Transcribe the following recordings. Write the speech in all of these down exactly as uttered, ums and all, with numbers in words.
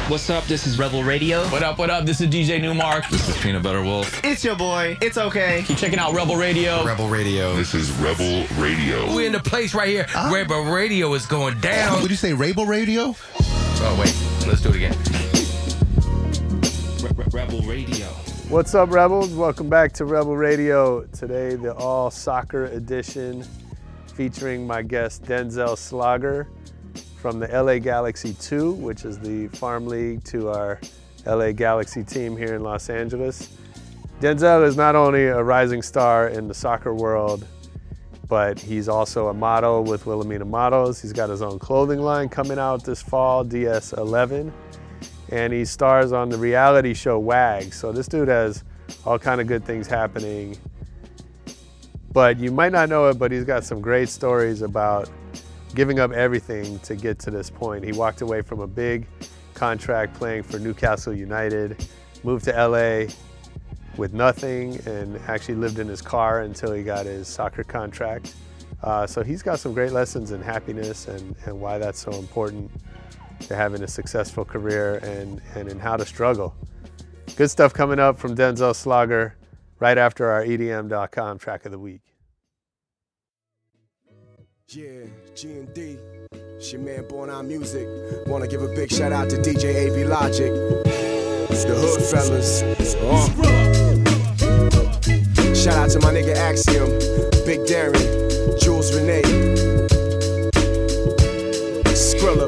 What's up? This is Rebel Radio. What up, what up? This is D J Newmark. This is Peanut Butter Wolf. It's your boy. It's okay. Keep checking out Rebel Radio. Rebel Radio. This is Rebel Radio. We're in the place right here. Uh, Rebel Radio is going down. Would you say Rebel Radio? Oh, wait. Let's do it again. Rebel Radio. What's up, Rebels? Welcome back to Rebel Radio. Today, the all soccer edition featuring my guest Denzel Slager from the L A Galaxy two, which is the farm league to our L A Galaxy team here in Los Angeles. Denzel is not only a rising star in the soccer world, but he's also a model with Wilhelmina Models. He's got his own clothing line coming out this fall, D S eleven, and he stars on the reality show WAG. So this dude has all kind of good things happening, but you might not know it, but he's got some great stories about giving up everything to get to this point. He walked away from a big contract playing for Newcastle United, moved to L A with nothing, and actually lived in his car until he got his soccer contract. Uh, so he's got some great lessons in happiness and, and why that's so important to having a successful career and, and in how to struggle. Good stuff coming up from Denzel Slager right after our E D M dot com track of the week. Yeah, G and D, it's your man Born On Music. Wanna give a big shout out to D J A V Logic. It's the hood fellas. Uh. Shout out to my nigga Axiom, Big Darren, Jules Renee, Skrilla.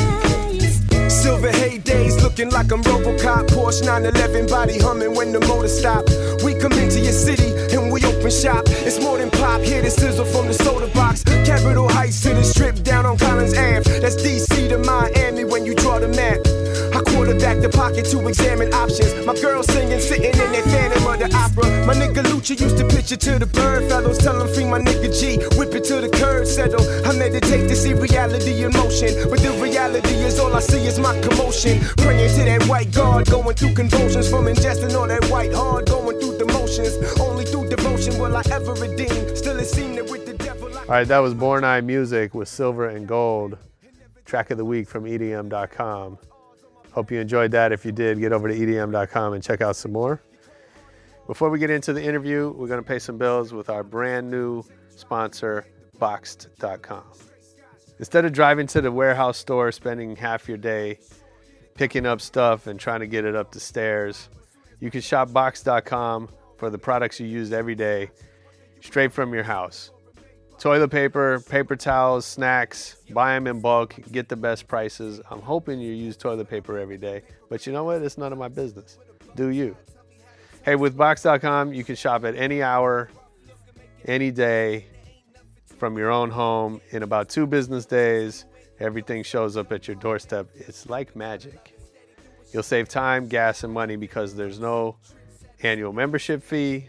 Silver heydays looking like I'm Robocop. Porsche nine eleven body humming when the motor stop. We come into your city and we open shop. It's more than pop, hear the sizzle from the soda box. Capitol Heights to the strip down on Collins Ave. That's D C to Miami when you draw the map. I quarterback the pocket to examine options. My girl singing, sitting in that Phantom of the Opera. My nigga Lucha used to pitch it to the bird fellows. Tell him free my nigga G, whip it to the curb, settle. I meditate to see reality in motion, but the reality is all I see is my commotion. Praying to that white God, going through convulsions from ingesting all that white hard, going through the motions. Only through devotion will I ever redeem. Still it seemed that with the devil I... All right, that was Born Eye Music with Silver and Gold. Track of the week from E D M dot com. Hope you enjoyed that. If you did, get over to E D M dot com and check out some more. Before we get into the interview, we're going to pay some bills with our brand new sponsor, Boxed dot com. Instead of driving to the warehouse store, spending half your day picking up stuff and trying to get it up the stairs, you can shop Boxed dot com for the products you use every day, straight from your house. Toilet paper, paper towels, snacks, buy them in bulk, get the best prices. I'm hoping you use toilet paper every day, but you know what? It's none of my business. Do you? Hey, with Boxed dot com, you can shop at any hour, any day, from your own home. In about two business days, everything shows up at your doorstep. It's like magic. You'll save time, gas, and money because there's no annual membership fee.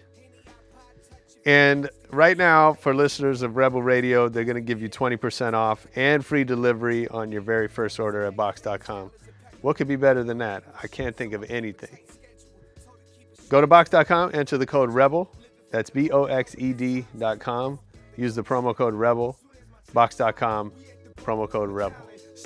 And right now, for listeners of Rebel Radio, they're going to give you twenty percent off and free delivery on your very first order at Boxed dot com. What could be better than that? I can't think of anything. Go to Boxed dot com, enter the code REBEL. That's B O X E D dot com. Use the promo code REBEL. Boxed dot com, promo code REBEL.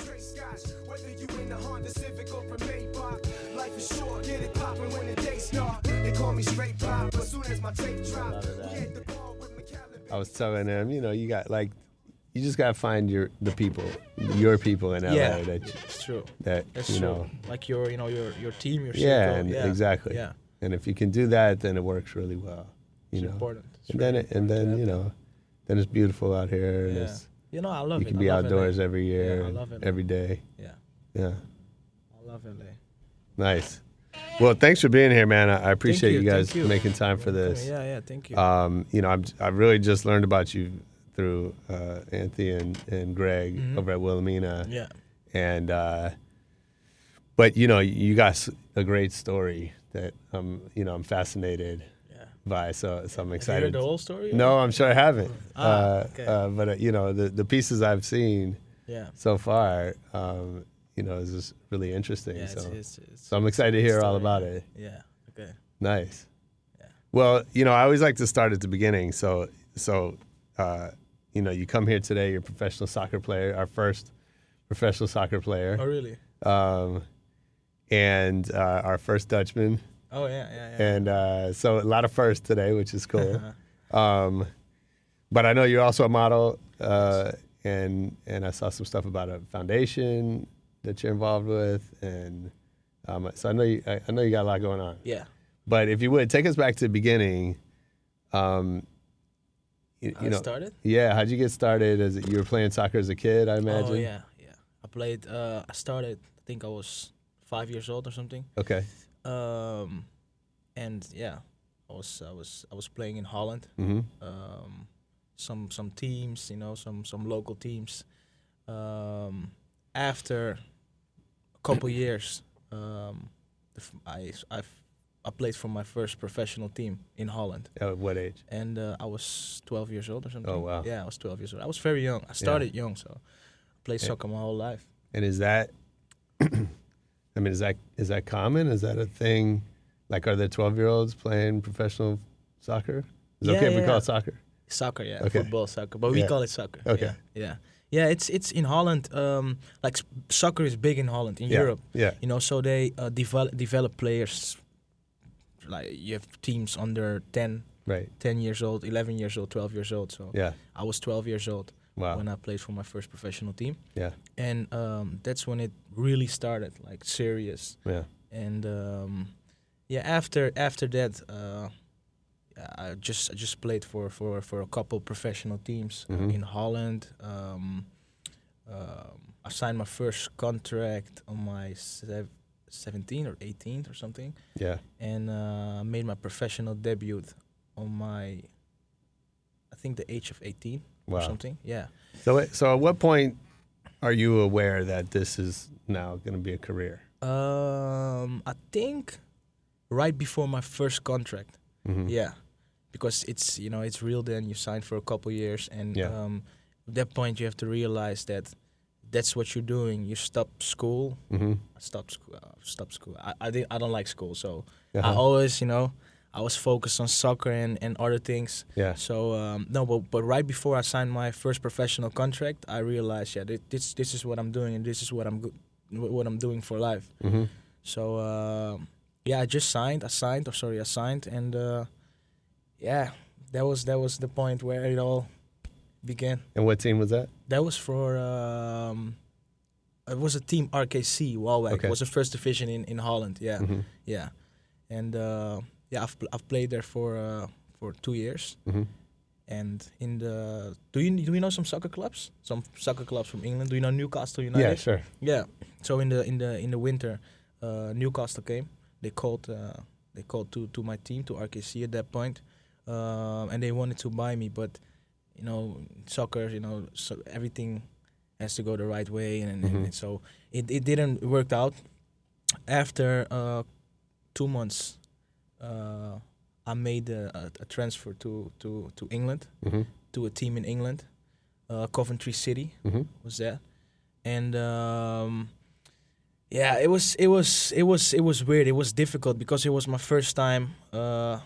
I was telling them, you know, you got like, you just gotta find your the people, your people in L A. Yeah, that it's true. That That's you true. know, Like your, you know, your your team, your yeah, circle. and yeah, exactly. Yeah, And if you can do that, then it works really well. You it's know, important. It's and then really it, and then important you to have know, then it's beautiful out here. And Yeah. it's, You know, I love you it. can I be love outdoors L A. every year, Yeah, I and love it. every day. Yeah, Yeah, I love L A. nice. Well, thanks for being here, man. I, I appreciate you, you guys thank you. making time for this. Yeah, yeah, thank you. Um, you know, I'm, I really just learned about you through uh, Anthony and, and Greg Mhm. over at Wilhelmina. Yeah. And, uh, but, you know, you got s- a great story that, um, you know, I'm fascinated Yeah. by. So, so I'm Have you excited. heard the whole story? No, I'm sure I haven't. Ah, uh, okay. uh, but, uh, you know, the, the pieces I've seen Yeah. so far, um, you know, is just really interesting. Yeah, it's- so, it's- it's- so I'm excited to hear all story, about yeah. it. Yeah, okay. Nice. Yeah. Well, you know, I always like to start at the beginning. So, so, uh, you know, you come here today, you're a professional soccer player, our first professional soccer player. Oh, really? Um, and uh, our first Dutchman. Oh yeah, yeah, yeah. And uh, so a lot of firsts today, which is cool. um, but I know you're also a model, uh, and and I saw some stuff about a foundation that you're involved with, and um, so I know you, I, I know you got a lot going on. Yeah. But if you would take us back to the beginning, um, you, How you it know, started? yeah, how'd you get started? As you were playing soccer as a kid, I imagine. Oh yeah, yeah. I played. Uh, I started. I think I was five years old or something. Okay. Um, and yeah, I was I was I was playing in Holland. Mm-hmm. Um, some some teams, you know, some some local teams. Um, after a couple years, um, the f- I I've, I played for my first professional team in Holland, At what age? and uh, I was twelve years old or something. Oh, wow. Yeah, I was twelve years old. I was very young. I started young, so I played Yeah. soccer my whole life. And is that, I mean, is that is that common? Is that a thing? Like, are there twelve-year-olds playing professional soccer? Is it Yeah, okay if we yeah. call it soccer? Soccer, yeah, Okay. football, soccer, but we Yeah. call it soccer. Okay. Yeah, yeah, yeah. It's it's in Holland. Um, like s- soccer is big in Holland, in Yeah, Europe. yeah. You know, so they uh, develop develop players. Like you have teams under ten, Right. ten years old, eleven years old, twelve years old. So Yeah. I was twelve years old Wow. when I played for my first professional team, Yeah. and um, that's when it really started, like serious. Yeah. And um, yeah, after after that, uh, I just I just played for, for, for a couple professional teams uh, Mhm. in Holland. Um, um, I signed my first contract on my sev- seventeenth or eighteenth or something, Yeah. and uh, made my professional debut on my, I think the age of eighteen or Wow. something. Yeah. So, so at what point are you aware that this is now going to be a career? Um, I think right before my first contract. Mhm. Yeah, because it's you know it's real. Then you sign for a couple years, and Yeah. um, at that point you have to realize that that's what you're doing. You stop school. Mm-hmm. Stop school. Uh, stop school. I I, did, I don't like school, so I Uh-huh. always you know I was focused on soccer and, and other things. Yeah. So um, no, but but right before I signed my first professional contract, I realized yeah thi- this this is what I'm doing and this is what I'm go- what I'm doing for life. Mm-hmm. So uh, yeah, I just signed. I signed. Or sorry, I signed, and uh, yeah, that was that was the point where it all began. And what team was that? That was for um, it was a team R K C Waalwijk. Okay. It was the first division in, in Holland. Yeah, Mm-hmm. yeah, and uh, yeah, I've pl- I've played there for uh, for two years. Mm-hmm. And in the do you do you know some soccer clubs? Some soccer clubs from England. Do you know Newcastle United? Yeah, sure. Yeah. So in the in the in the winter, uh, Newcastle came. They called uh, they called to, to my team, to R K C at that point, um, and they wanted to buy me. But you know, soccer, you know, so everything has to go the right way, and, and, Mhm. and so it it didn't work out. After uh, two months, uh, I made a, a, a transfer to, to, to England, Mm-hmm. to a team in England, uh, Coventry City Mm-hmm. was that, and um, yeah, it was it was it was it was weird. It was difficult because it was my first time, uh,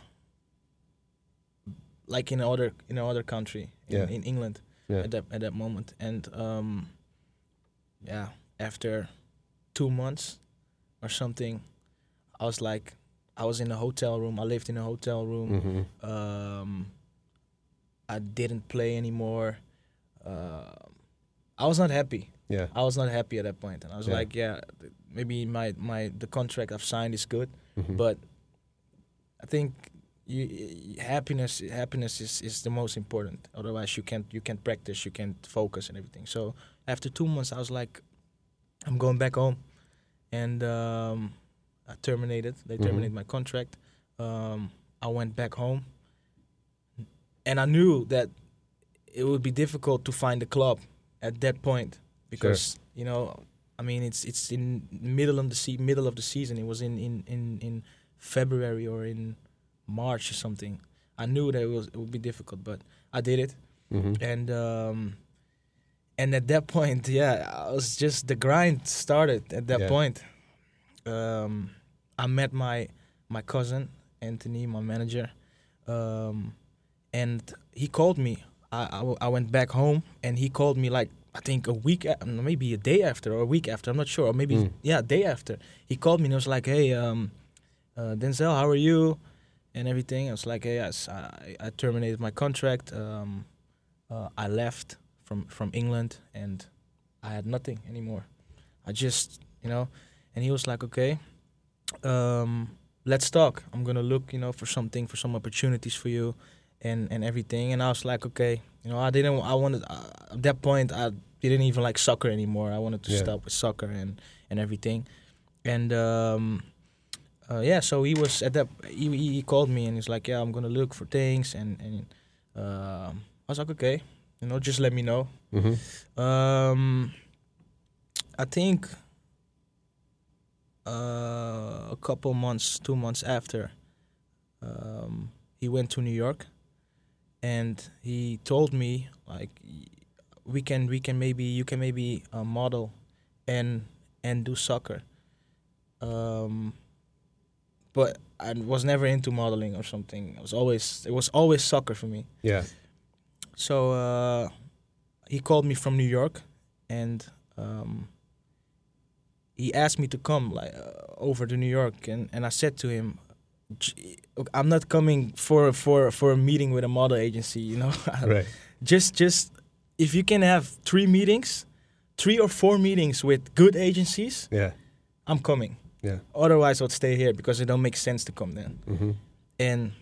like in other in another country, in, Yeah. in England Yeah. at that at that moment, and um, yeah, after two months or something, I was like, I was in a hotel room. I lived in a hotel room. Mm-hmm. Um, I didn't play anymore. Uh, I was not happy. Yeah. I was not happy at that point, and I was Yeah. like, yeah, th- maybe my, my the contract I've signed is good, Mhm. but I think you, y- happiness happiness is, is the most important. Otherwise, you can't you can't practice, you can't focus and everything. So after two months, I was like, I'm going back home, and um, I terminated. They Mhm. terminated my contract. Um, I went back home, and I knew that it would be difficult to find a club at that point because you know, I mean, it's it's in middle of the se- middle of the season. It was in, in, in, in February or in March or something. I knew that it was it would be difficult, but I did it, Mm-hmm. and um, and at that point, yeah, I was just the grind started at that Yeah. point. Um, I met my my cousin Anthony, my manager, um, and he called me. I, I, w- I went back home, and he called me like I think a week, a- maybe a day after or a week after, I'm not sure, or maybe Mm. yeah, a day after, he called me and was like, "Hey, um, uh, Denzel, how are you?" And everything. I was like, "Hey, yes, I, I terminated my contract. Um, uh, I left from from England, and I had nothing anymore. I just, you know." And he was like, "Okay, um, let's talk. I'm gonna look, you know, for something, for some opportunities for you, and and everything." And I was like, "Okay." You know, I didn't. I wanted uh, at that point. I didn't even like soccer anymore. I wanted to Yeah. stop with soccer and and everything. And um, uh, yeah, so he was at that. He, he called me and he's like, "Yeah, I'm gonna look for things." And and um I was like, "Okay, you know, just let me know." Mm-hmm. Um, I think uh, a couple months, two months after, um, he went to New York. And he told me like, we can we can maybe you can maybe uh, model, and and do soccer. Um, but I was never into modeling or something. I was always it was always soccer for me. Yeah. So uh, he called me from New York, and um, he asked me to come like uh, over to New York, and, and I said to him, "J- I'm not coming for for for a meeting with a model agency, you know. Right. just just if you can have three meetings, three or four meetings with good agencies, Yeah. I'm coming. Yeah. Otherwise, I'll stay here because it don't make sense to come then." Mm-hmm. And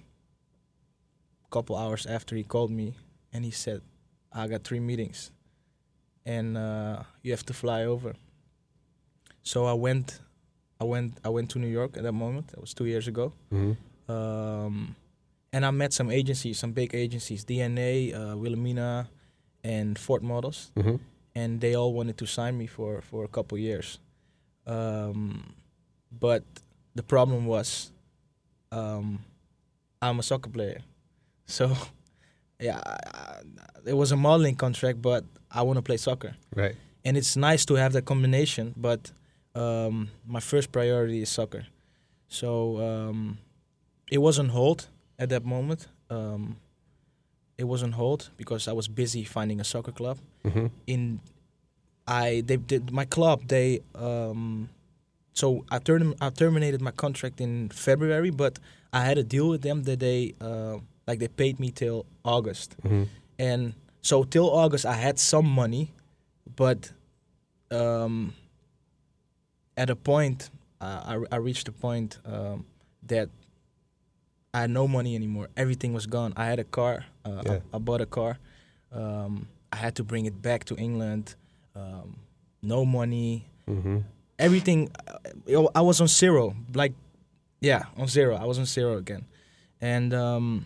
a couple hours after, he called me and he said, "I got three meetings, and uh, you have to fly over." So I went, I went, I went to New York at that moment. That was two years ago, Mm-hmm. um, and I met some agencies, some big agencies, D N A, uh, Wilhelmina, and Ford Models, Mm-hmm. and they all wanted to sign me for for a couple years. Um, but the problem was, um, I'm a soccer player, so yeah, I, I, it was a modeling contract, but I want to play soccer, Right. and it's nice to have that combination. But um, my first priority is soccer, so um, it was on hold at that moment. Um, it was on hold because I was busy finding a soccer club. Mm-hmm. In I they did my club they um so I term I terminated my contract in February, but I had a deal with them that they uh like they paid me till August, Mm-hmm. and so till August I had some money, but um at a point uh, I I reached a point um that I had no money anymore. Everything was gone. I had a car. Uh, Yeah. I, I bought a car. Um, I had to bring it back to England. Um, no money. Mm-hmm. Everything. Uh, I was on zero. Like, yeah, on zero. I was on zero again, and um,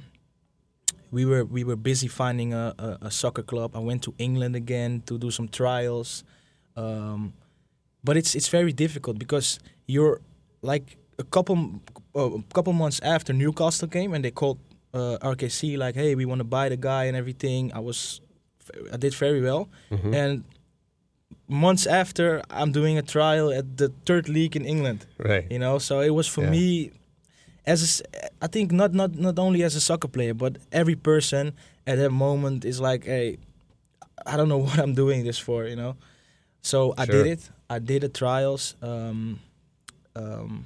we were we were busy finding a, a, a soccer club. I went to England again to do some trials, um, but it's it's very difficult because you're like a couple uh, a couple months after Newcastle came and they called uh, R K C like, "Hey, we want to buy the guy and everything." I was I did very well, Mm-hmm. and months after I'm doing a trial at the third league in England. Right. You know, so it was for Yeah. me as a s I think not not not only as a soccer player, but every person at that moment is like, "Hey, I don't know what I'm doing this for," you know. So I Sure. did it. I did the trials. Um, um,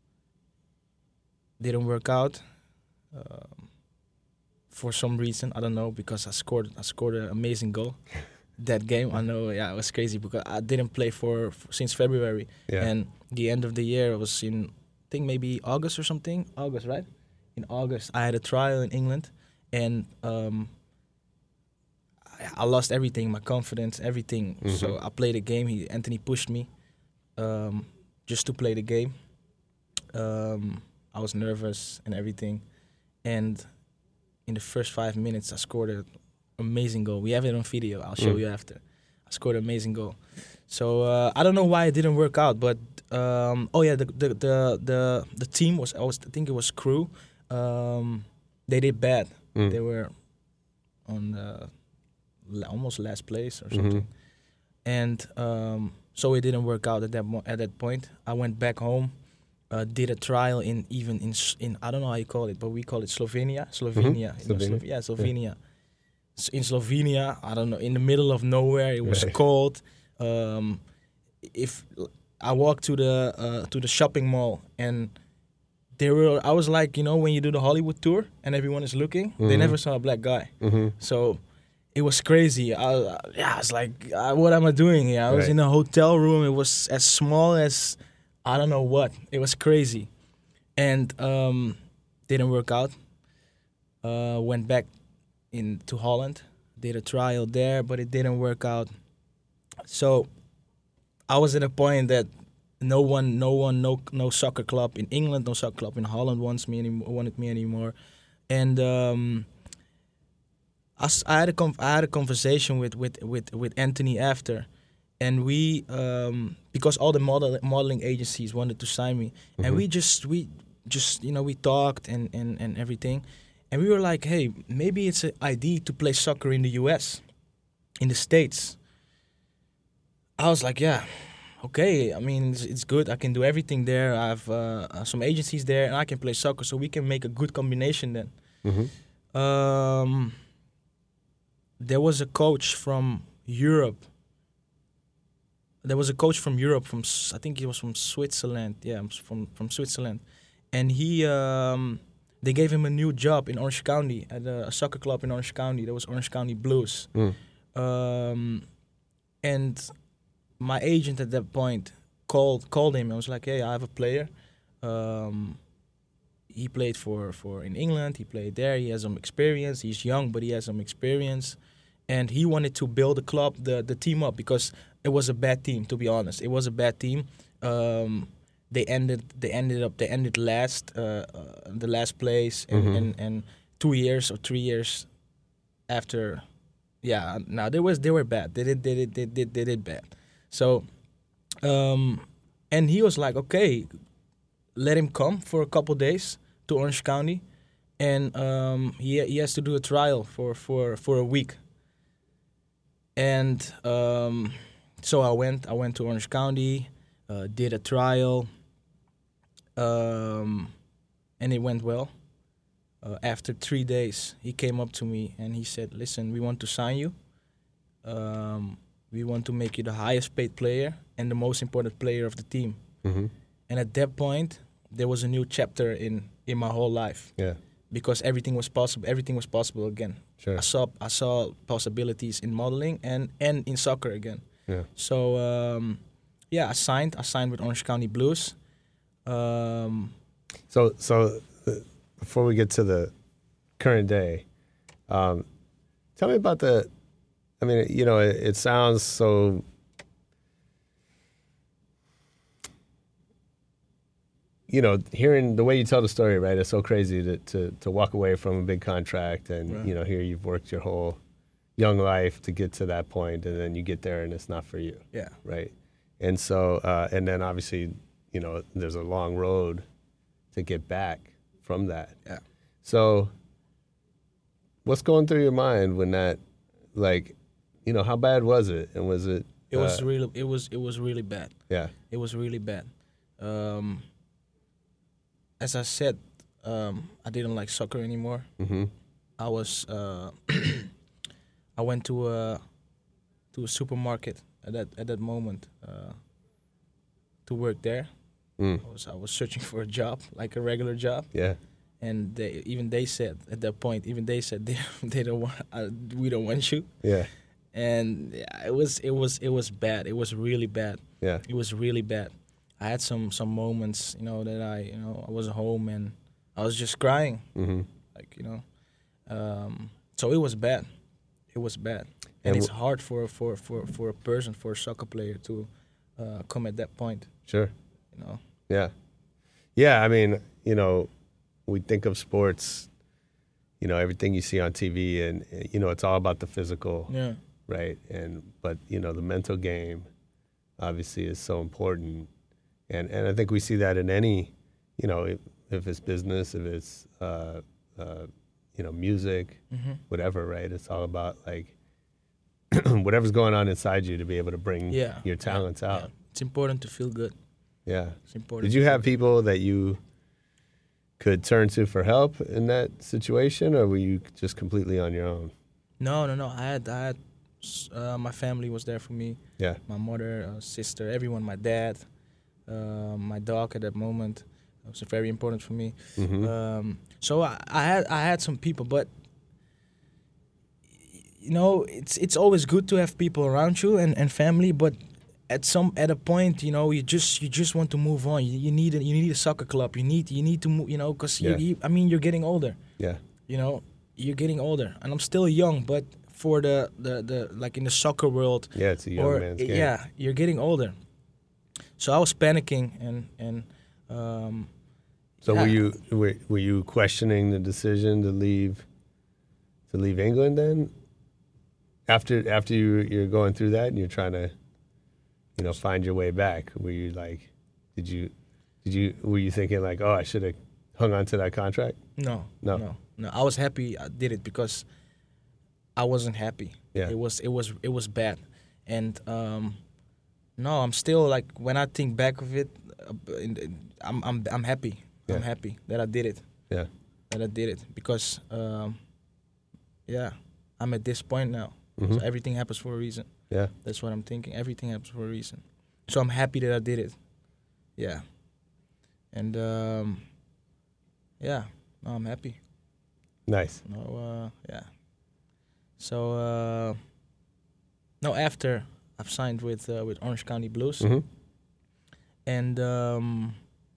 didn't work out um, for some reason. I don't know, because I scored. I scored an amazing goal that game. I know. Yeah, it was crazy because I didn't play for, for since February, Yeah. and the end of the year was in I think maybe August or something. August, right? In August, I had a trial in England, and um, I, I lost everything, my confidence, everything. Mhm. So I played a game. He Anthony pushed me um, just to play the game. Um, I was nervous and everything, and in the first five minutes, I scored an amazing goal. We have it on video. I'll show Mm. you after. I scored an amazing goal. So uh, I don't know why it didn't work out, but um, oh yeah, the the the the, the team was I was I think it was Crew. Um, they did bad. Mm. They were on uh, la- almost last place or Mhm. something, and um, so it didn't work out at that mo- at that point. I went back home, uh, did a trial in even in S- in I don't know how you call it, but we call it Slovenia, Slovenia, you know, Slovenia. Slo- yeah, Slovenia. s- in Slovenia. I don't know, in the middle of nowhere. It was Right. cold. Um, if I walked to the uh, to the shopping mall and they were, I was like, you know, when you do the Hollywood tour and everyone is looking, they never saw a black guy. Mhm. So it was crazy. I, I- yeah, I was like, uh, what am I doing here? I was Right. in a hotel room. It was as small as I don't know what. It was crazy, and um, didn't work out. Uh, went back in to Holland, did a trial there, but it didn't work out. So I was at a point that no one, no one, no no soccer club in England, no soccer club in Holland wants me anymore, wanted me anymore, and um, I, s- I had a con- I had a conversation with with with, with Anthony after, and we um, because all the model modeling agencies wanted to sign me, and we just we just you know we talked and, and, and everything, and we were like, hey, maybe it's an idea to play soccer in the U S, in the States. I was like, yeah, okay. I mean, it's, it's good. I can do everything there. I have uh, some agencies there, and I can play soccer, so we can make a good combination then. Mhm. Um, there was a coach from Europe. There was a coach from Europe, from S- I think he was from Switzerland. Yeah, from from Switzerland, and he um, they gave him a new job in Orange County at a, a soccer club in Orange County. That was Orange County Blues. Mm. Um, and my agent at that point called called him and was like, "Hey, I have a player. Um, he played for, for in England. He played there. He has some experience. He's young, but he has some experience, and he wanted to build the club, the the team up because it was a bad team. To be honest, it was a bad team. Um, they ended they ended up they ended last, uh, uh, the last place, and, Mhm. and and two years or three years after, yeah. Now they was they were bad. They did they did they did they did bad. So, um, and he was like, okay, let him come for a couple days to Orange County, and um, he he has to do a trial for for, for a week. And um, so I went I went to Orange County, uh, did a trial, um, and it went well. Uh, after three days, he came up to me and he said, "Listen, we want to sign you. Um, we want to make you the highest paid player and the most important player of the team." Mhm. And at that point, there was a new chapter in, in my whole life Yeah. because everything was possible. Everything was possible again. Sure. I saw I saw possibilities in modeling and, and in soccer again. Yeah. So um, yeah, I signed. I signed with Orange County Blues. Um, So, so uh, before we get to the current day, um, tell me about the. I mean, you know, it, it sounds so. You know, hearing the way you tell the story, right? It's so crazy to to, to walk away from a big contract, and Right. you know, here you've worked your whole young life to get to that point, and then you get there, and it's not for you. yeah. Right. And so, uh, and then obviously, you know, there's a long road to get back from that. Yeah. So, what's going through your mind when that, like, you know, how bad was it? And was it? It was uh, really it was it was really bad. yeah. It was really bad. Um, as I said, um, I didn't like soccer anymore. Mm-hmm. I was uh, I went to a to a supermarket at that at that moment uh, to work there. Mm. I was I was searching for a job, like a regular job, Yeah. and they even they said at that point, even they said they they don't want uh, we don't want you, Yeah. and yeah, it was it was it was bad. It was really bad. Yeah. It was really bad. I had some some moments, you know, that I you know I was home and I was just crying, Mm-hmm. like you know, um, so it was bad. It was bad, and, And it's w- hard for for for for a person, for a soccer player to uh, come at that point, Sure. you know. Yeah. Yeah. I mean, you know, we think of sports, you know, everything you see on T V, and, uh, you know, it's all about the physical. Yeah. Right. And, but, you know, the mental game obviously is so important. And, and I think we see that in any, you know, if, if it's business, if it's, uh, uh, you know, music, Mm-hmm. whatever, right? It's all about like whatever's going on inside you to be able to bring Yeah. your talents yeah, out. yeah. It's important to feel good. Yeah. It's important. Did you to have feel people that you could turn to for help in that situation, or were you just completely on your own? good. No, no, no. I had, I had, uh, my family was there for me. Yeah. My mother, uh, sister, everyone. My dad, uh, my dog at that moment. It was very important for me. Mhm. Um, so I, I had, I had some people, but you know, it's it's always good to have people around you and, and family, but at some at a point, you know, you just you just want to move on. You, you need a, you need a soccer club. You need you need to move. You know, because Yeah. you, you, I mean, you're getting older. Yeah. You know, you're getting older, and I'm still young, but for the the, the like in the soccer world, Yeah, it's a young or man's game. yeah, you're getting older. So I was panicking, and and um, So were yeah. you were, were you questioning the decision to leave to leave England then? After after you you're going through that and you're trying to, you know, find your way back. Were you like, did you did you were you thinking like, oh, I should have hung on to that contract? no, No. no, no. I was happy I did it because I wasn't happy. Yeah. It was it was it was bad, and um, no, I'm still like when I think back of it, uh, in, in, I'm I'm I'm happy. Yeah. I'm happy that I did it. Yeah. That I did it because um, yeah, I'm at this point now. Mhm. So everything happens for a reason. Yeah. That's what I'm thinking. Everything happens for a reason. So I'm happy that I did it. Yeah. And um, yeah, no, I'm happy. Nice. No, uh, yeah. So uh, no, after I've signed with uh, with Orange County Blues, Mhm. and um,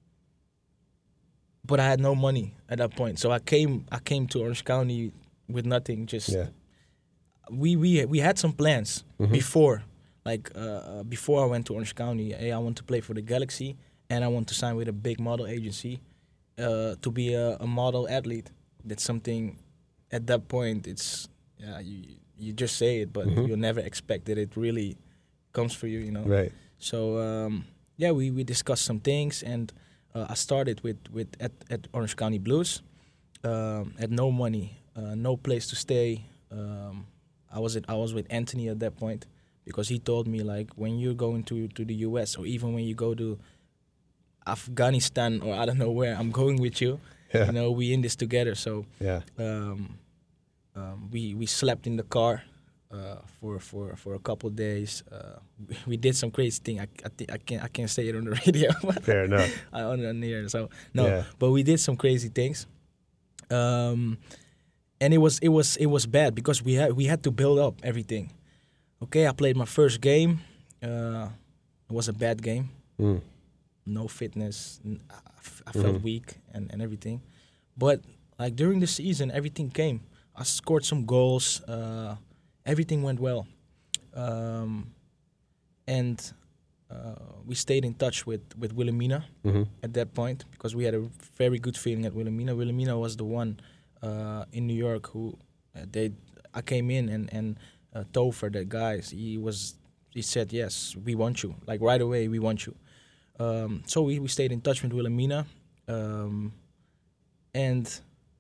but I had no money at that point. So I came I came to Orange County with nothing. Just Yeah. we we we had some plans Mhm. before, like uh, uh, before I went to Orange County. Hey, I want to play for the Galaxy, and I want to sign with a big model agency uh, to be a, a model athlete. That's something. At that point, it's yeah, you you just say it, but Mhm. you'll never expect that it really comes for you. You know. Right. So um, yeah, we, we discussed some things, and uh, I started with, with at, at Orange County Blues. Um, had no money, uh, no place to stay. Um, I was at, I was with Anthony at that point because he told me like when you're going to, to the U S or even when you go to Afghanistan or I don't know where, I'm going with you. Yeah. You know, we in this together. So Yeah. um, um, we we slept in the car uh, for for for a couple of days. Uh, we, we did some crazy thing. I I, thi- I can't I can't say it on the radio. Fair enough. I on on here. So no, Yeah. but we did some crazy things. Um, and it was it was it was bad because we had we had to build up everything. Okay, I played my first game. Uh, it was a bad game. Mm. No fitness. n- I, f- I felt weak and, and everything. But like during the season, everything came. I scored some goals. Uh, everything went well. Um, and uh, we stayed in touch with, with Wilhelmina Mhm. at that point because we had a very good feeling at Wilhelmina. Wilhelmina was the one uh, in New York who uh, they I came in and and uh, Topher, the guys, he was he said yes, we want you, like right away we want you. Um, so we, we stayed in touch with Wilhelmina, um, and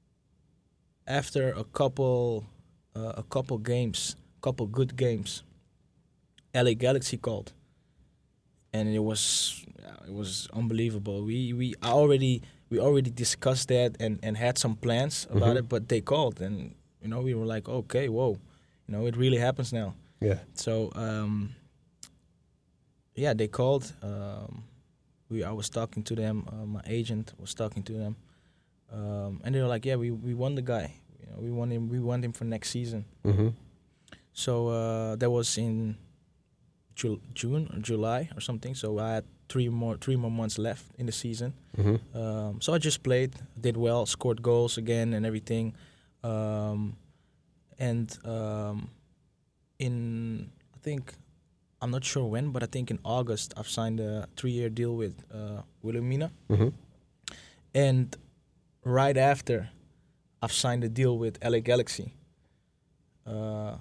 after a couple uh, a couple games, couple good games, L A Galaxy called, and it was it was unbelievable. We we I already we already discussed that and, and had some plans about Mhm. it, but they called, and you know we were like, okay, whoa, you know it really happens now. Yeah. So um, yeah, they called. Um, we I was talking to them. Uh, my agent was talking to them, um, and they were like, "Yeah, we, we want the guy. You know, we want him. We want him for next season." Mhm. So uh, that was in Ju- June or July or something. So I had three more three more months left in the season. Mhm. Um, so I just played, did well, scored goals again and everything. Um, and um, in, I think, I'm not sure when, but I think in August I've signed a three-year deal with uh, Wilhelmina. Mhm. And right after, I've signed a deal with L A Galaxy. Uh,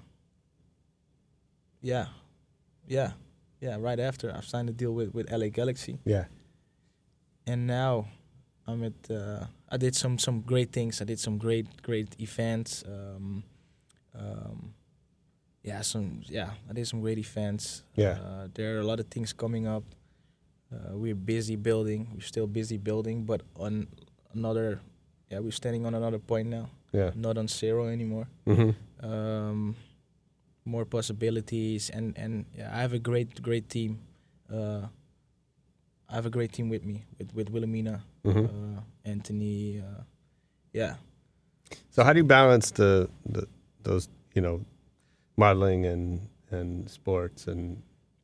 yeah, yeah, yeah. Right after, I've signed a deal with, with L A Galaxy. Yeah. And now I'm at. Uh, I did some some great things. I did some great great events. Um, um, yeah, some yeah. I did some great events. Yeah. Uh, there are a lot of things coming up. Uh, we're busy building. We're still busy building, but on another. Yeah, we're standing on another point now. Yeah. Not on zero anymore. Mhm. um, more possibilities, and and yeah, I have a great great team. Uh, I have a great team with me with with Wilhelmina, Mhm. uh, Anthony. Uh, yeah. So how do you balance the, the those you know modeling and and sports and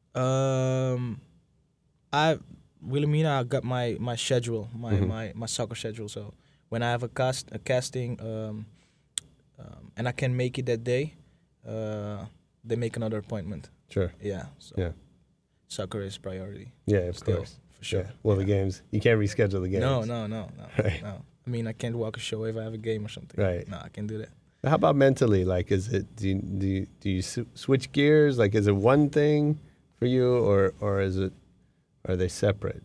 Um, I Wilhelmina, I got my my schedule, my, Mhm. my, my soccer schedule. So when I have a cast a casting, um, um, and I can make it that day, uh, they make another appointment. sure? Yeah. So Yeah. soccer is priority. Yeah, of Still, course. for sure. Yeah. Well, the games you can't reschedule the games. No, no, no, no, Right. no. I mean, I can't walk a show if I have a game or something. Right. No, I can't do that. How about mentally? Like, is it do you, do you, do you sw- switch gears? Like, is it one thing for you, or or is it are they separate?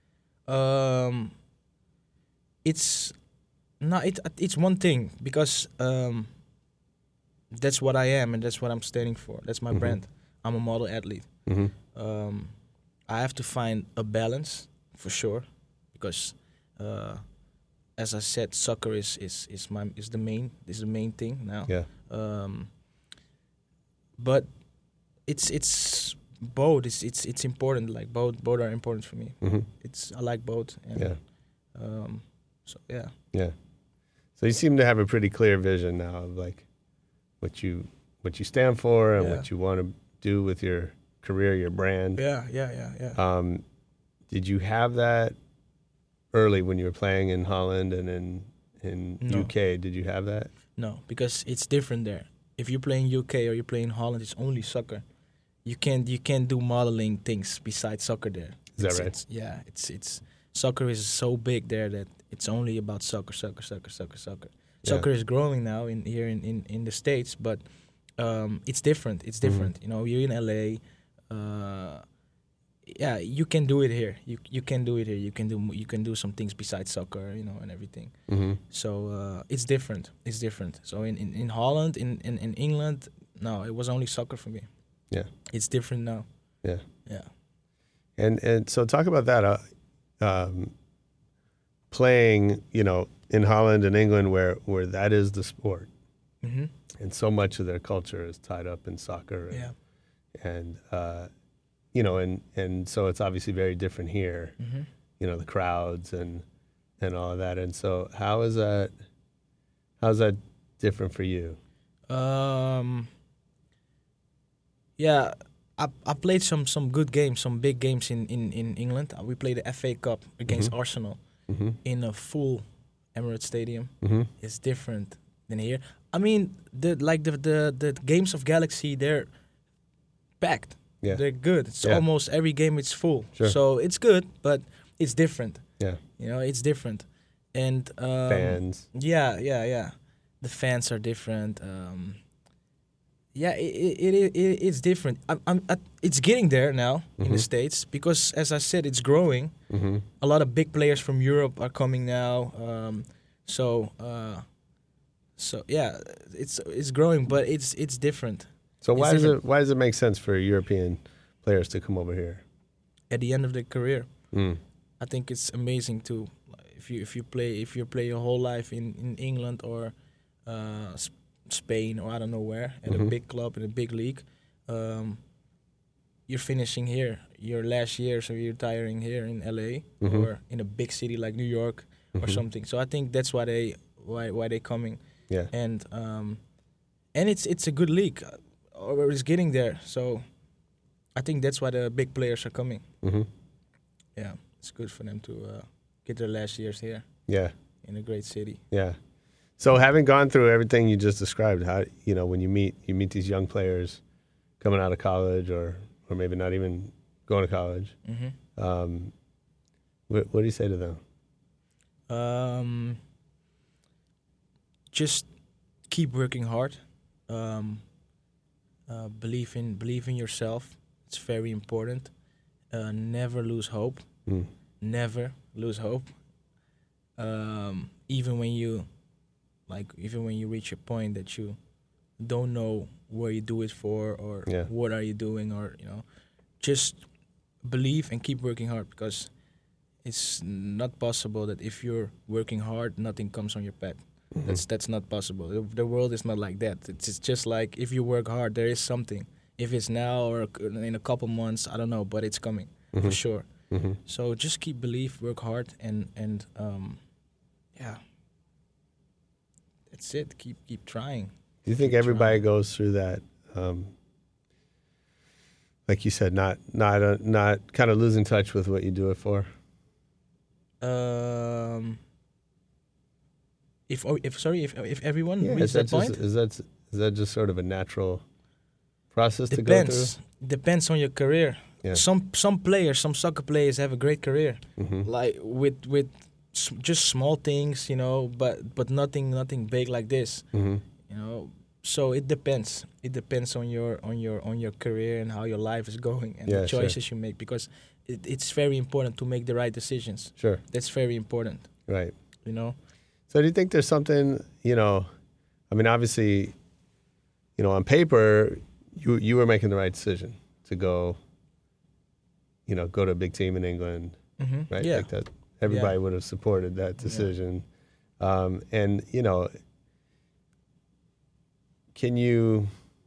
Um, it's not. It, it's one thing because um, that's what I am and that's what I'm standing for. That's my Mhm. brand. I'm a model athlete. Mm-hmm. Um, I have to find a balance for sure because, uh, as I said, soccer is is is my is the main is the main thing now. Yeah. Um, but it's it's both. It's it's it's important. Like both both are important for me. Mm-hmm. It's I like both. And, Yeah. Um, so yeah. Yeah. So you seem to have a pretty clear vision now of like what you what you stand for and Yeah. what you want to do with your career, your brand. Yeah, yeah, yeah, yeah. Um, did you have that early when you were playing in Holland and in in No. U K? Did you have that? No, because it's different there. If you play in U K or you play in Holland, it's only soccer. You can't you can't do modeling things besides soccer there. Is that It's- right? It's, yeah, it's it's soccer is so big there that it's only about soccer, soccer, soccer, soccer, soccer. Yeah. Soccer is growing now in here in, in, in the States, but um, it's different. It's different. Mm-hmm. You know, you're in L A. Uh, yeah, you can do it here. You you can do it here. You can do you can do some things besides soccer, you know, and everything. Mm-hmm. So uh, it's different. It's different. So in, in, in Holland, in, in, in England, no, it was only soccer for me. Yeah. It's different now. Yeah. Yeah. And and so talk about that. Uh, um, playing, you know, in Holland and England, where where that is the sport, Mm-hmm. and so much of their culture is tied up in soccer. And, Yeah. and uh, you know, and and so it's obviously very different here. Mm-hmm. You know, the crowds and and all of that. And so, how is that? How's that different for you? Um. Yeah, I I played some some good games, some big games in in in England. Uh, We played the F A Cup against Mhm. Arsenal Mm-hmm. in a full Emirates Stadium. Mm-hmm. It's different than here. I mean, the like the the the games of Galaxy, they're packed. Yeah. They're good. It's Yeah. almost every game it's full. Sure. So it's good, but it's different. Yeah. You know, it's different. And um, Fans. Yeah, yeah, yeah. The fans are different. Um, yeah, it it, it, it it's different. I'm, I'm, I, it's getting there now in Mhm. the States because, as I said, it's growing. Mm-hmm. A lot of big players from Europe are coming now. Um, so, uh, so yeah, it's it's growing, but it's it's different. So It's why does different. it why does it make sense for European players to come over here? At the end of their career, Mm. I think it's amazing to if you if you play if you play your whole life in, in England or uh, S- Spain or I don't know where at Mhm. a big club in a big league, um, you're finishing here your last year, so you're retiring here in L A Mhm. or in a big city like New York or Mhm. something. So I think that's why they why why they coming Yeah. and um, and it's it's a good league uh, or it's getting there. So I think that's why the big players are coming. Mm-hmm. Yeah, it's good for them to uh, get their last years here Yeah. in a great city. Yeah. So having gone through everything you just described, how you know when you meet you meet these young players coming out of college or or maybe not even going to college, Mm-hmm. um, what, what do you say to them? Um, just keep working hard. Um, uh, believe in believe in yourself. It's very important. Uh, never lose hope. Mm. Never lose hope. Um, even when you, like, even when you reach a point that you don't know where you do it for or Yeah. what are you doing or you know, just believe and keep working hard because it's not possible that if you're working hard, nothing comes on your path. Mm-hmm. That's that's not possible. The, the world is not like that. It's, it's just like if you work hard, there is something. If it's now or in a couple months, I don't know, but it's coming Mm-hmm. for sure. Mm-hmm. So just keep belief, work hard, and and um, yeah, that's it. Keep keep trying. Do you think Keep everybody trying. goes through that? Um, like you said, not not uh, not kind of losing touch with what you do it for. Um, if oh, if sorry, if if everyone Yeah, reaches is that that point, just, is that is that just sort of a natural process to go depends. Depends on your career. Yeah. Some some players, some soccer players have a great career, through? Mm-hmm. like with with s- just small things, you know, but but nothing nothing big like this, Mm-hmm. you know. So it depends. It depends on your on your on your career and how your life is going and Yeah, the sure. choices you make, because it, it's very important to make the right decisions. Sure. That's very important, Right. you know. So do you think there's something, you know, I mean, obviously, you know, on paper, you you were making the right decision to go, you know, go to a big team in England, Mm-hmm. right? Yeah. Like that, everybody would have supported that decision. Um, and, you know, can you,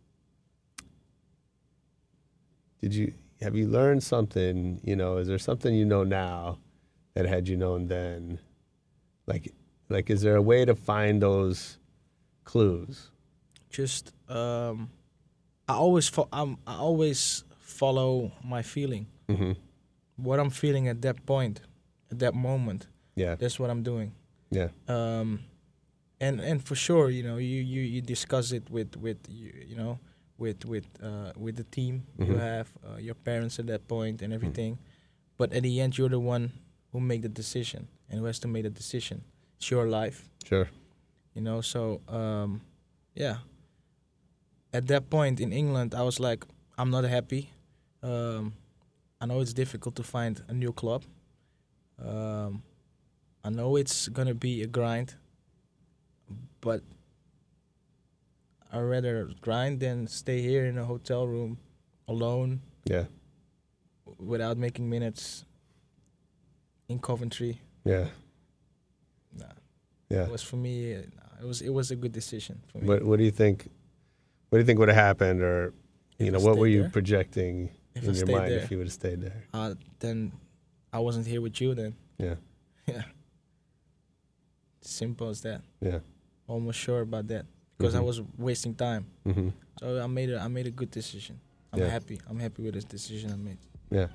did you, have you learned something, you know, is there something you know now that had you known then? Like, like, is there a way to find those clues? Just um, I always fo- I'm, I always follow my feeling. Mm-hmm. What I'm feeling at that point, at that moment, Yeah, that's what I'm doing. yeah, Um, and and for sure, you know, you, you, you discuss it with with you, you know with with uh, with the team you Mhm. have, uh, your parents at that point and everything. But at the end, you're the one who make the decision and who has to make the decision. It's your life, sure. you know. So um, yeah. At that point in England, I was like, I'm not happy. Um, I know it's difficult to find a new club. Um, I know it's gonna be a grind, but I'd rather grind than stay here in a hotel room alone Yeah, without making minutes in Coventry. yeah, Nah, yeah. it was for me. uh, It was it was a good decision for me. What What do you think? What do you think would have happened, or you If know, I what were stayed you there? projecting If in I your stayed mind there. if you would have stayed there? Uh, then I wasn't here with you. Then Yeah, yeah, simple as that. yeah. Almost sure about that because Mhm. I was wasting time. Mm-hmm. So I made a I made a good decision. I'm Yeah. happy. I'm happy with this decision I made. Yeah.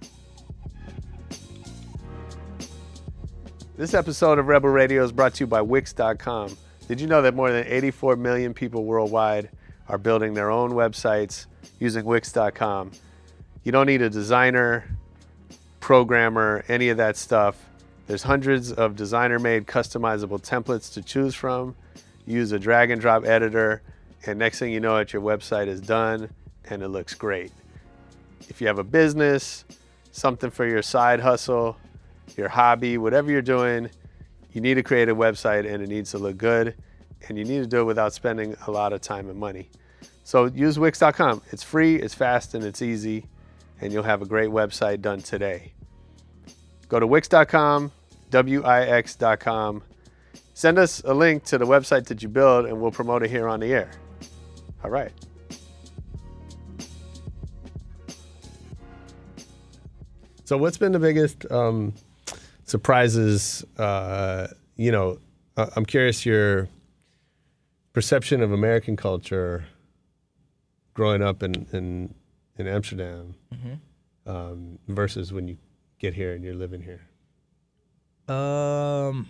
This episode of Rebel Radio is brought to you by Wix dot com. Did you know that more than eighty-four million people worldwide are building their own websites using Wix dot com? You don't need a designer, programmer, any of that stuff. There's hundreds of designer-made customizable templates to choose from. Use a drag and drop editor, and next thing you know it, your website is done and it looks great. If you have a business, something for your side hustle, your hobby, whatever you're doing, you need to create a website and it needs to look good, and you need to do it without spending a lot of time and money. So use Wix dot com. It's free, it's fast, and it's easy, and you'll have a great website done today. Go to Wix dot com, W I X dot com. Send us a link to the website that you build, and we'll promote it here on the air. All right. So what's been the biggest um, surprises? Uh, you know, uh, I'm curious your perception of American culture growing up in, in, in Amsterdam Mm-hmm. um, versus when you get here and you're living here. Um,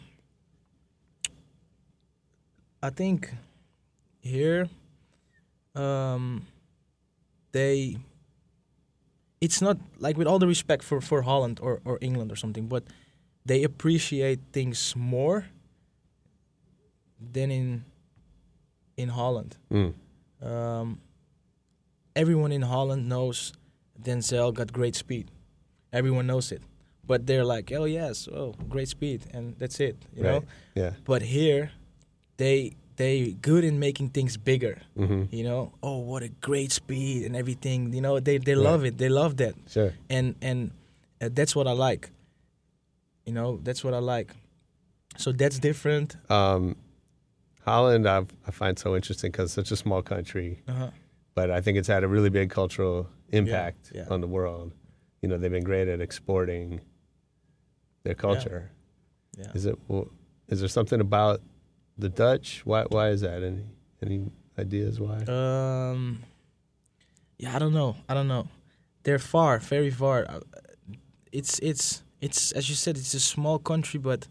I think here, um, they. It's not like, with all the respect for, for Holland or, or England or something, but they appreciate things more than in in Holland. Mm. Um, everyone in Holland knows Denzel got great speed. Everyone knows it, but they're like, "Oh yes, oh great speed," and that's it, you know. Right. Yeah. But here, they they good in making things bigger. Mm-hmm. You know, oh what a great speed and everything. You know, they they Right. love it. They love that, Sure. and and uh, that's what I like. You know, that's what I like. So that's different. Um, Holland, I've, I find so interesting because it's such a small country, Uh-huh. but I think it's had a really big cultural impact yeah. on the world. You know, they've been great at exporting their culture. Yeah. Is it? Well, is there something about the Dutch? Why? Why is that? Any any ideas why? Um, yeah, I don't know. I don't know. They're far, very far. Uh, It's it's it's as you said, it's a small country, but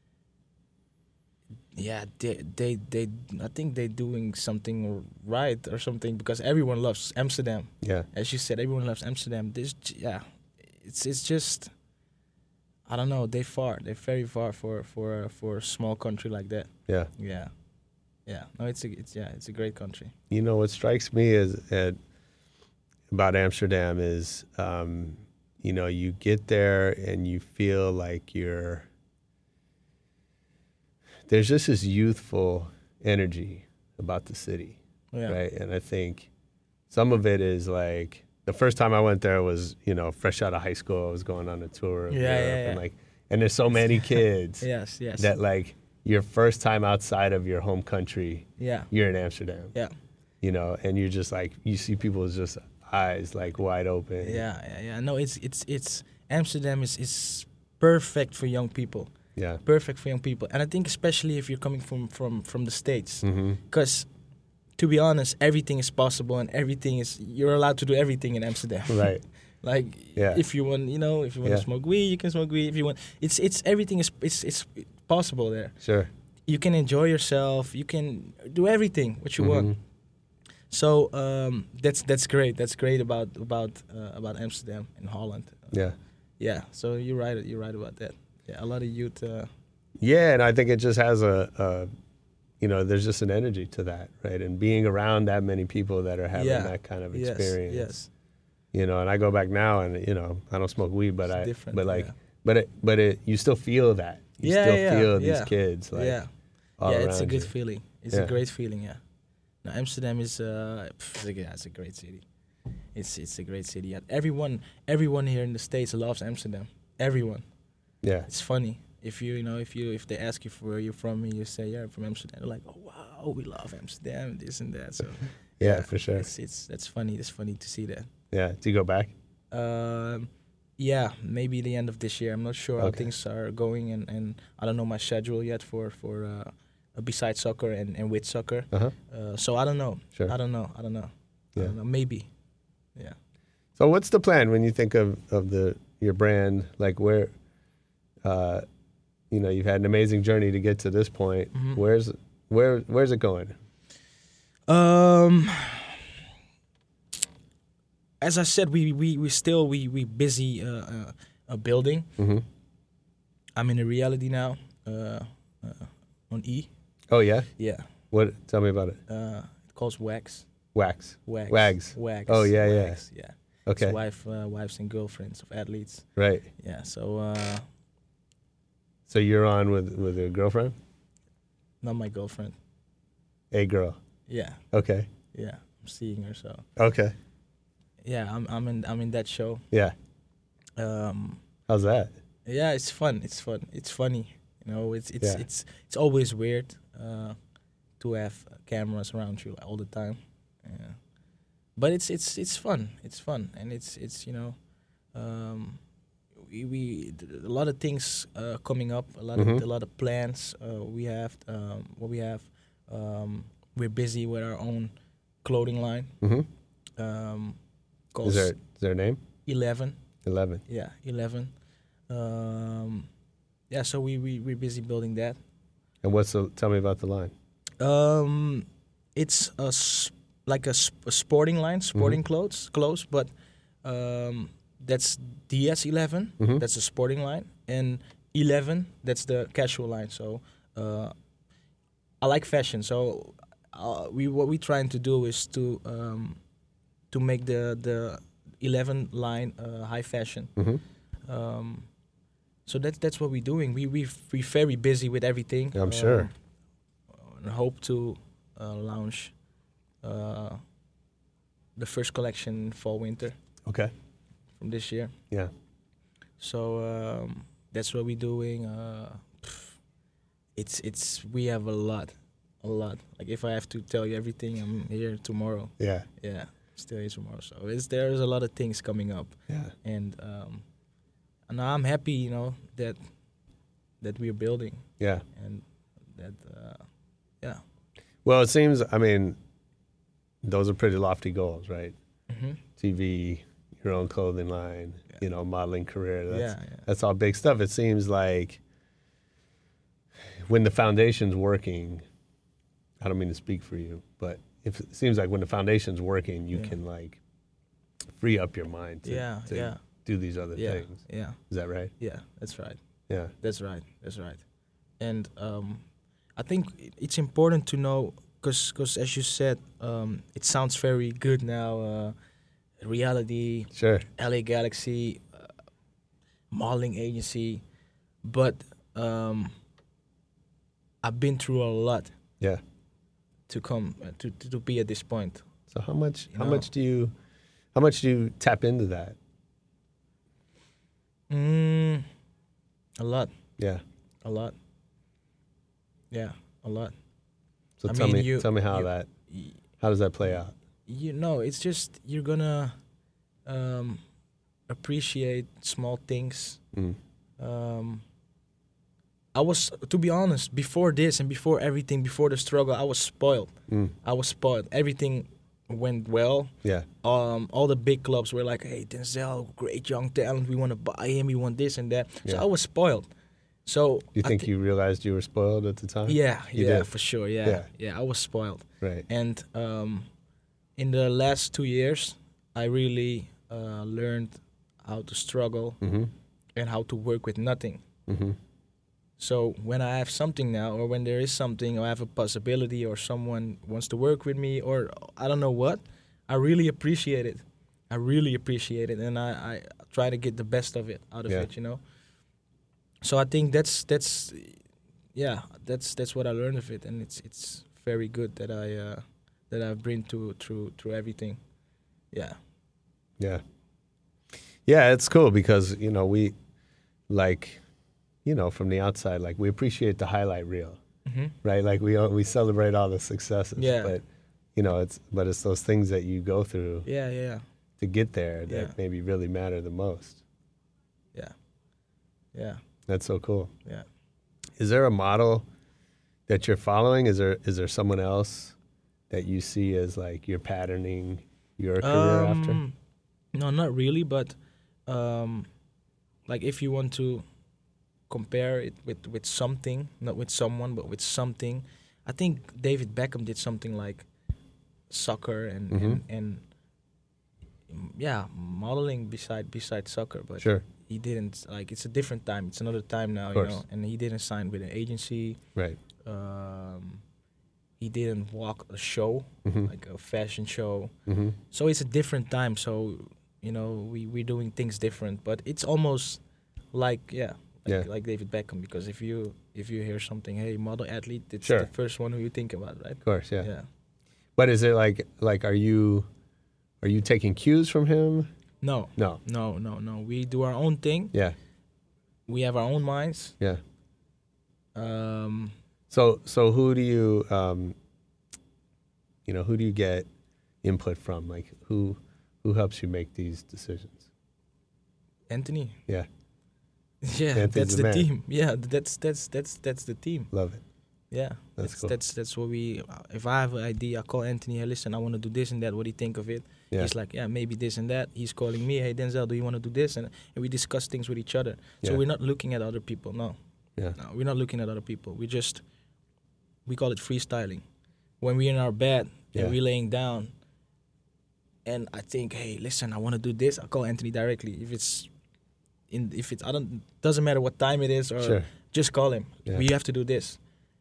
yeah, they they they. I think they're doing something right or something because everyone loves Amsterdam. Yeah. As you said, everyone loves Amsterdam. This, yeah, it's it's just. I don't know. They're far. They're very far for for for a small country like that. Yeah. Yeah, yeah. No, it's a it's yeah, it's a great country. You know what strikes me is at, about Amsterdam is, um, you know, you get there and you feel like you're. There's just this youthful energy about the city, Yeah. right? And I think some of it is like the first time I went there was, you know, fresh out of high school. I was going on a tour of Yeah, Europe, yeah, and yeah. like, and there's so many kids Yes, yes. that like your first time outside of your home country, yeah, you're in Amsterdam, yeah, you know, and you're just like you see people's just eyes like wide open. yeah, yeah, yeah. No, it's it's it's Amsterdam is is perfect for young people. yeah, Perfect for young people, and I think especially if you're coming from from from the States, hmm because to be honest, everything is possible and everything is you're allowed to do everything in Amsterdam. right, Like Yeah. if you want, you know, if you want Yeah. to smoke weed, you can smoke weed. If you want, it's it's everything is it's it's possible there. sure, You can enjoy yourself. You can do everything what you want. Mhm. So um, that's that's great. That's great about about uh, about Amsterdam and Holland. yeah, Yeah. So you're right. You're right about that. Yeah. A lot of youth. Uh, yeah, and I think it just has a, a, you know, there's just an energy to that, right? And being around that many people that are having Yeah. that kind of yes. experience, Yes. you know. And I go back now, and you know, I don't smoke weed, but It's I, different, but like, yeah. but it, but it, you still feel that. You Yeah, still yeah, feel these yeah. kids, like, yeah. all yeah. It's a around good you. feeling. It's Yeah. a great feeling. Yeah. No, Amsterdam is uh, pff, it's a, yeah, it's a great city. It's it's a great city. Yeah. Everyone everyone here in the States loves Amsterdam. Everyone. Yeah, It's funny. If you, you know, if you, if they ask you for where you're from, and you say, yeah, I'm from Amsterdam, they're like, oh wow, we love Amsterdam, this and that. So, yeah, for sure. it's, it's that's funny. It's funny to see that. Yeah, do you go back? Um, yeah, maybe the end of this year. I'm not sure how Okay. things are going, and, and I don't know my schedule yet for for uh, uh, besides soccer and, and with soccer. Uh huh. Uh, so I don't know. Sure. I don't know. I don't know. I Yeah. don't know. Maybe. Yeah. So what's the plan when you think of, of the your brand? Like where, uh, you know, you've had an amazing journey to get to this point. Mhm. Where's where where's it going? Um, as I said, we we we still we we busy uh, uh, uh building. Mm-hmm. I'm in a reality now. Uh, uh, on E. Oh yeah. Yeah. What? Tell me about it. Uh, it calls Wax. Wax. Wax. Wags. Wags. Oh, yeah, yeah. Wags, yeah. Okay. It's wife, uh, wives and girlfriends of athletes. Right. Yeah. So uh, So you're on with with a girlfriend? not my girlfriend. A girl. Yeah. Okay. Yeah. I'm seeing her. So Okay. yeah, I'm I'm in I'm in that show. Yeah. Um, How's that? yeah, it's fun. It's fun. It's funny. You know, it's it's Yeah. it's it's always weird uh, to have cameras around you all the time. Yeah. But it's it's it's fun. It's fun, and it's it's you know, um, we, we a lot of things uh, coming up. A lot Mhm. of a lot of plans uh, we have. Um, what we have. Um, we're busy with our own clothing line. Mm-hmm. Um, Is called there is there a name? Eleven. Eleven. Yeah, eleven. Um, yeah, so we we we're busy building that. And what's the? Tell me about the line. Um, it's a s- like a, sp- a sporting line, sporting clothes, clothes, but um, that's D S eleven. Mhm. That's the sporting line, and eleven. That's the casual line. So uh, I like fashion. So uh, we what we trying to do is to um, to make the the eleven line uh, high fashion. Mm-hmm. Um, so that's that's what we're doing. We we we very busy with everything. I'm sure. And hope to uh, launch uh, the first collection fall winter Okay. from this year. Yeah. So um, that's what we're doing. Uh, pff, it's it's we have a lot, a lot. Like if I have to tell you everything, I'm here tomorrow. Yeah. Yeah, still here tomorrow. So it's there's a lot of things coming up. Yeah. And um, and I'm happy, you know, that that we're building. Yeah. And that, uh, yeah. Well, it seems, I mean, those are pretty lofty goals, right? Mm-hmm. T V, your own clothing line, Yeah. you know, modeling career. That's, Yeah, yeah. that's all big stuff. It seems like when the foundation's working, I don't mean to speak for you, but if it seems like when the foundation's working, you Yeah. can like free up your mind to, Yeah, to yeah. do these other Yeah, things. yeah, Is that right? yeah. That's right. Yeah. That's right. That's right. And um, I think it- it's important to know, because because as you said, um, it sounds very good now. Uh, reality, Sure. L A Galaxy, uh, modeling agency, but um, I've been through a lot Yeah. to come uh, to, to to be at this point. So how much You how know. much do you how much do you tap into that? Mm, a lot, Yeah. a lot. Yeah, a lot. So I tell mean, me you- tell me how you- that Y- how does that play out? You know, it's just you're gonna um, appreciate small things. Mm. Um, I was, to be honest, before this and before everything, before the struggle, I was spoiled. Mm. I was spoiled. Everything went well. Yeah. Um, all the big clubs were like, "Hey, Denzel, great young talent. We want to buy him. We want this and that." So Yeah. I was spoiled. So You I think thi- you realized you were spoiled at the time? Yeah, You yeah, did? for sure. Yeah, Yeah. yeah, I was spoiled. Right. And um, in the last two years, I really uh, learned how to struggle Mm-hmm. and how to work with nothing. Mm-hmm. So when I have something now, or when there is something, or I have a possibility, or someone wants to work with me, or I don't know what, I really appreciate it. I really appreciate it, and I, I try to get the best of it out of Yeah. it, you know. So I think that's that's, yeah, that's that's what I learned of it, and it's it's very good that I uh, that I've been to through through everything. Yeah. Yeah. Yeah, it's cool because, you know, we like, you know, from the outside, like we appreciate the highlight reel, Mm-hmm. right? Like we we celebrate all the successes. Yeah. But, you know, it's but it's those things that you go through Yeah, yeah, to get there that Yeah. maybe really matter the most. yeah, yeah, That's so cool. yeah. Is there a model that you're following? Is there is there someone else that you see as like you're patterning your career after? Um, No, not really, but um, like if you want to compare it with, with something, not with someone, but with something, I think David Beckham did something like soccer and Mhm. and, and mm, yeah, modeling beside beside soccer, but Sure. he didn't like. It's a different time. It's another time now, you course. know. And he didn't sign with an agency. Right. Um, he didn't walk a show, Mhm. like a fashion show. Mm-hmm. So it's a different time. So, you know, we, we're doing things different. But it's almost like, yeah, like, Yeah. like David Beckham. Because if you if you hear something, hey, model athlete, it's Sure. the first one who you think about, right? Of course, yeah. Yeah. But is it like like are you are you taking cues from him? No, No. no, no, no. We do our own thing. Yeah. We have our own minds. Yeah. Um, So so who do you um you know, who do you get input from? Like who who helps you make these decisions? Anthony. Yeah. Yeah, Anthony's that's the the man. team. Yeah, that's that's that's that's the team. Love it. Yeah, That's that's cool. that's that's what we. If I have an idea, I call Anthony. Hey, listen, I want to do this and that. What do you think of it? Yeah. He's like, yeah, maybe this and that. He's calling me. Hey, Denzel, do you want to do this? And, and we discuss things with each other. So Yeah. we're not looking at other people. No, Yeah. no, we're not looking at other people. We just we call it freestyling. When we're in our bed Yeah. and we're laying down, and I think, hey, listen, I want to do this. I call Anthony directly. If it's in, if it's, I don't, doesn't matter what time it is, or Sure. just call him. Yeah. We have to do this.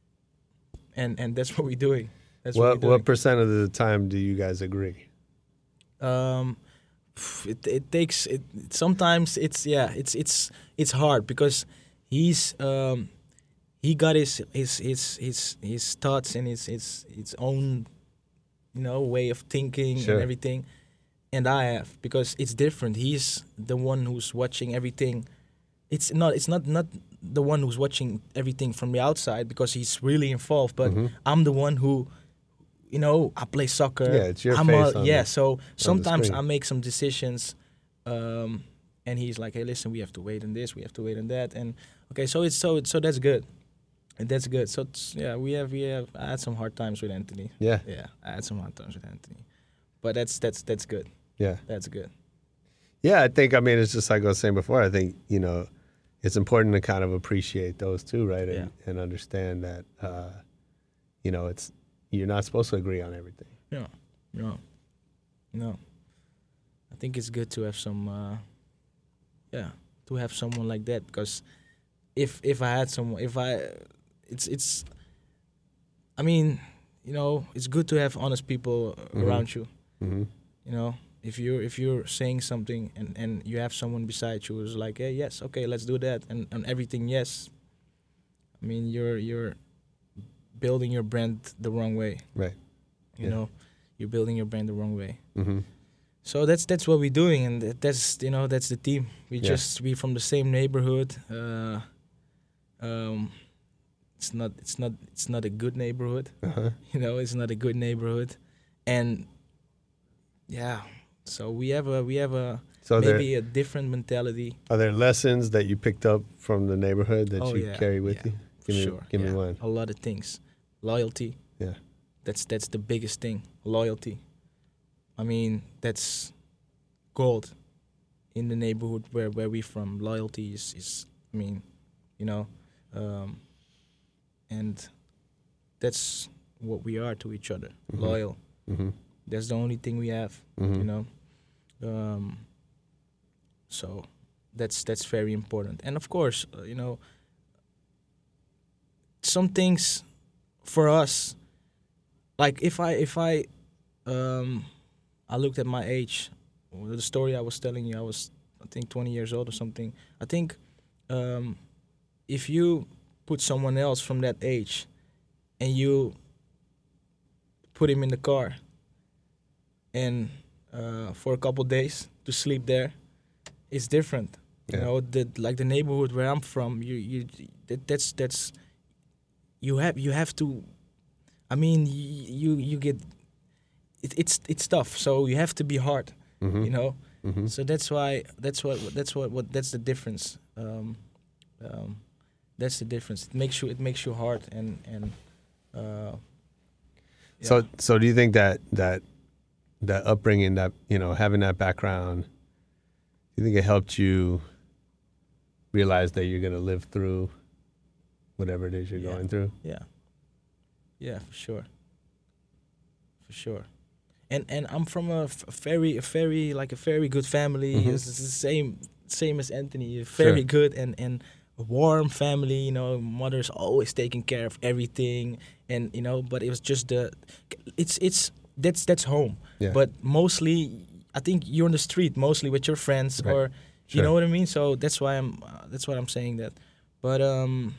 And and that's what we're doing. That's What what we're what doing. percent of the time do you guys agree? Um, it it takes it. Sometimes it's yeah. It's it's it's hard because he's um he got his his his his, his thoughts and his his his own you know way of thinking Sure. and everything, and I have because it's different. He's the one who's watching everything it's not it's not not the one who's watching everything from the outside because he's really involved, but Mm-hmm. I'm the one who, you know, I play soccer. Yeah, it's your I'm face a, on yeah. the- So sometimes screen. I make some decisions, um, and he's like, "Hey, listen, we have to wait on this, we have to wait on that," and okay, so it's so it's so that's good, and that's good. So it's, yeah, we have we have I had some hard times with Anthony. Yeah. Yeah, I had some hard times with Anthony, but that's that's that's good. Yeah. That's good. Yeah, I think, I mean, it's just like I was saying before, I think, you know, it's important to kind of appreciate those too, right? And, Yeah. and understand that, uh, you know, it's, you're not supposed to agree on everything. No, no, no. I think it's good to have some, uh, yeah, to have someone like that because if if I had someone, if I, it's it's, I mean, you know, it's good to have honest people Mhm. around you. Mm-hmm. You know, if you're if you're saying something and, and you have someone beside you who's like, hey, yes, okay, let's do that, and, and everything, yes. I mean, you're you're building your brand the wrong way. Right. You Yeah. know, you're building your brand the wrong way. Mm-hmm. So that's that's what we're doing, and that- that's you know that's the team. We Yeah. just we from the same neighborhood. Uh, um, it's not it's not it's not a good neighborhood. Uh-huh. You know, it's not a good neighborhood, and yeah. So we have a we have a So there, maybe a different mentality. are there lessons that you picked up from the neighborhood that Oh, you yeah, carry with yeah, you? Give me, sure, give yeah. me one. A lot of things. Loyalty. Yeah. That's that's the biggest thing. Loyalty. I mean, that's gold in the neighborhood where, where we from. Loyalty is, is I mean, you know, um, and that's what we are to each other. Mhm. Loyal. Mm-hmm. That's the only thing we have, Mm-hmm. you know. Um, so that's that's very important. And of course, uh, you know, some things for us, like if I if I um, I looked at my age, the story I was telling you, I was I think twenty years old or something. I think um, if you put someone else from that age and you put him in the car and uh, for a couple days to sleep there, it's different. You Yeah. know, the like the neighborhood where I'm from, you you that, that's that's you have you have to. I mean, y- you you get it, it's it's tough. So you have to be hard. Mm-hmm. You know. Mm-hmm. So that's why that's what that's what, what that's the difference. Um, um, that's the difference. It makes you it makes you hard and and. Uh, yeah. So, so do you think that that that upbringing, that, you know, having that background, do you think it helped you realize that you're going to live through whatever it is you're Yeah. going through? Yeah. Yeah, for sure. For sure. And and I'm from a f- very a very like a very good family. Mhm. It's, it's the same same as Anthony. A very Sure. good and and a warm family. You know, mother's always taking care of everything, and you know. But it was just the, it's it's that's that's home. Yeah. But mostly, I think you're on the street mostly with your friends, Right. or Sure. you know what I mean. So that's why I'm uh, that's why I'm saying that. But um,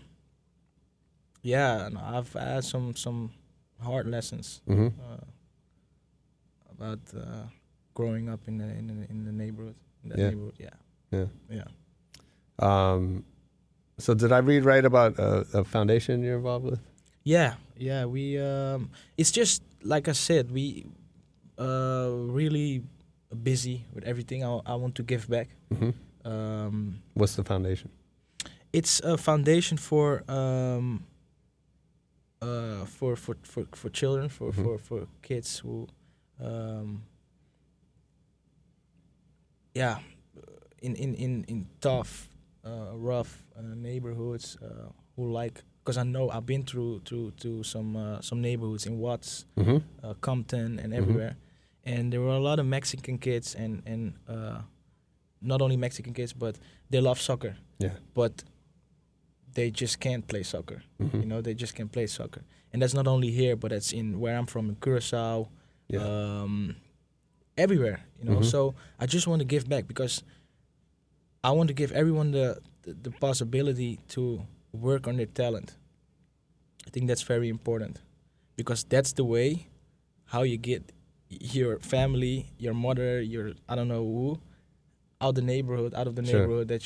yeah, no, I've had some some hard lessons Mm-hmm. uh, about uh, growing up in the in the, in the neighborhood. In that Yeah. neighborhood, yeah, Yeah. yeah. Um, so did I read right about a, a foundation you're involved with? Yeah, yeah. We um, it's just like I said, we uh really busy with everything. I I want to give back. Mm-hmm. Um, What's the foundation? it's a foundation for um uh for for for, for children for, Mhm. for for kids who um yeah in in in, in tough uh, rough uh, neighborhoods uh, who like, because I know I've been through through to some uh, some neighborhoods in Watts, Mm-hmm. uh, Compton, and Mhm. everywhere, and there were a lot of Mexican kids, and and uh, not only Mexican kids, but they love soccer, Yeah. but they just can't play soccer. Mm-hmm. You know, they just can't play soccer, and that's not only here, but that's in where I'm from, in Curacao, Yeah. um, everywhere. You know, Mhm. so I just want to give back because I want to give everyone the, the the possibility to work on their talent. I think that's very important because that's the way how you get your family, your mother, your I don't know who, out the neighborhood, out of the Sure. neighborhood that you are.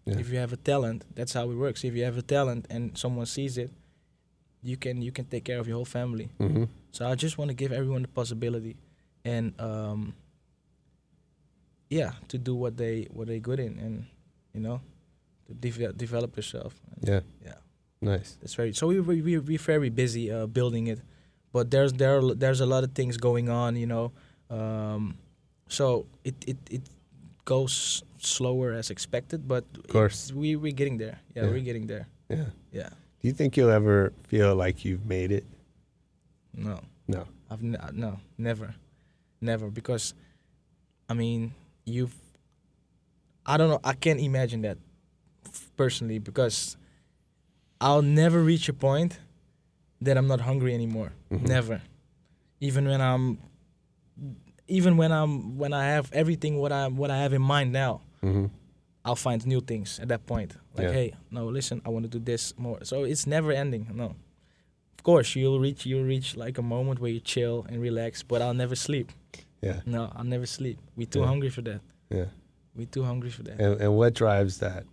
Yeah. If you have a talent, that's how it works. If you have a talent and someone sees it, you can you can take care of your whole family. Mm-hmm. So I just want to give everyone the possibility, and um, yeah, to do what they what they good in, and you know, to de- develop yourself. Yeah. Yeah. Nice. That's very. So we we we we're very busy uh, building it, but there's there are, there's a lot of things going on, you know. Um, so it, it it goes slower as expected, but Of course. it's- we we're getting there. Yeah, Yeah. we're getting there. Yeah. Yeah. Do you think you'll ever feel like you've made it? No, No. I've n- no never, never because, I mean, you've. I don't know. I can't imagine that f- personally because I'll never reach a point that I'm not hungry anymore. Mhm. Never. Even when I'm even when I'm when I have everything what I what I have in mind now, Mm-hmm. I'll find new things at that point. Like, Yeah. hey, no, listen, I want to do this more. So it's never ending. No. Of course, you'll reach you'll reach like a moment where you chill and relax, but I'll never sleep. Yeah. No, I'll never sleep. We too Yeah. hungry for that. Yeah. We too hungry for that. And, and what drives that?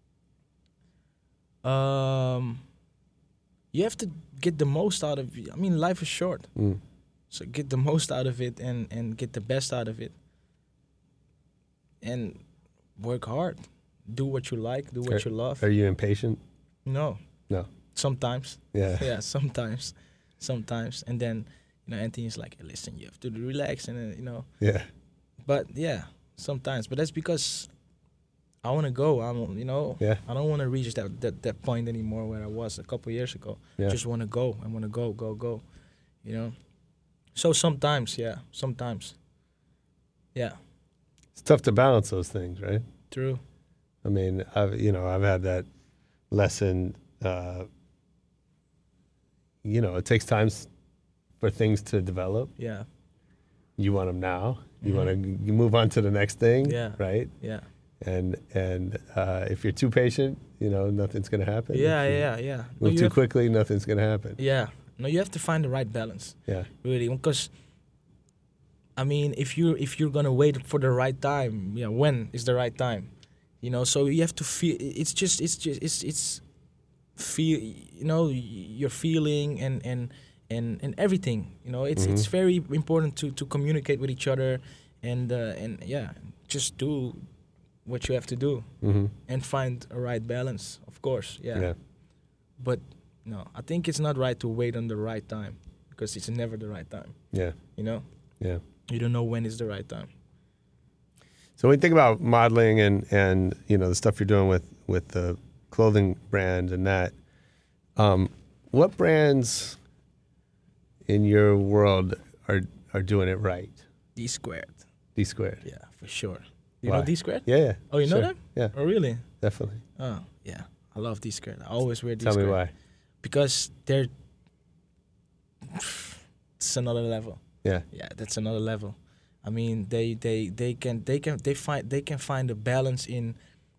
Um, you have to get the most out of. I mean, life is short, Mm. so get the most out of it and and get the best out of it. And work hard, do what you like, do what Are- you love. Are you impatient? No, No. sometimes, Yeah. yeah, sometimes, sometimes, and then you know Anthony's like, hey, listen, you have to relax, and then, you know, Yeah. but yeah, sometimes, but that's because I want to go. I'm, you know, Yeah. I don't want to reach that, that that point anymore where I was a couple years ago. Yeah. Just want to go. I want to go, go, go. You know. So sometimes, yeah, sometimes, yeah, It's tough to balance those things, right? true. I mean, I've you know I've had that lesson. Uh, you know, it takes time s- for things to develop. Yeah, You want them now. You Mhm. want to move on to the next thing. Yeah. Right. yeah, And and uh, if you're too patient, you know, nothing's gonna happen. yeah, If you yeah, yeah. No, Move you too have- quickly, nothing's gonna happen. Yeah, no, you have to find the right balance. Yeah. Really, because I mean, if you if you're gonna wait for the right time, yeah, when is the right time? You know, so you have to feel. It's just, it's just, it's it's feel. You know, your feeling and and and and everything. You know, it's it's Mhm. very important to to communicate with each other, and uh, and yeah, just do what you have to do Mm-hmm. and find a right balance. Of course, yeah. Yeah. But no, I think it's not right to wait on the right time because it's never the right time. Yeah. You know. Yeah. You don't know when is the right time. So when you think about modeling and, and you know the stuff you're doing with, with the clothing brand and that, um, what brands in your world are are doing it right? D squared. D squared. Yeah, for sure. You Why? know D squared? Yeah, yeah. Oh, you know sure. them? Yeah, Oh, really? definitely. Oh, yeah. I love D squared. I always wear D Tell squared. me why. Because they're. It's another level. Yeah. Yeah, that's another level. I mean, they they they can they can they find they can find a balance in.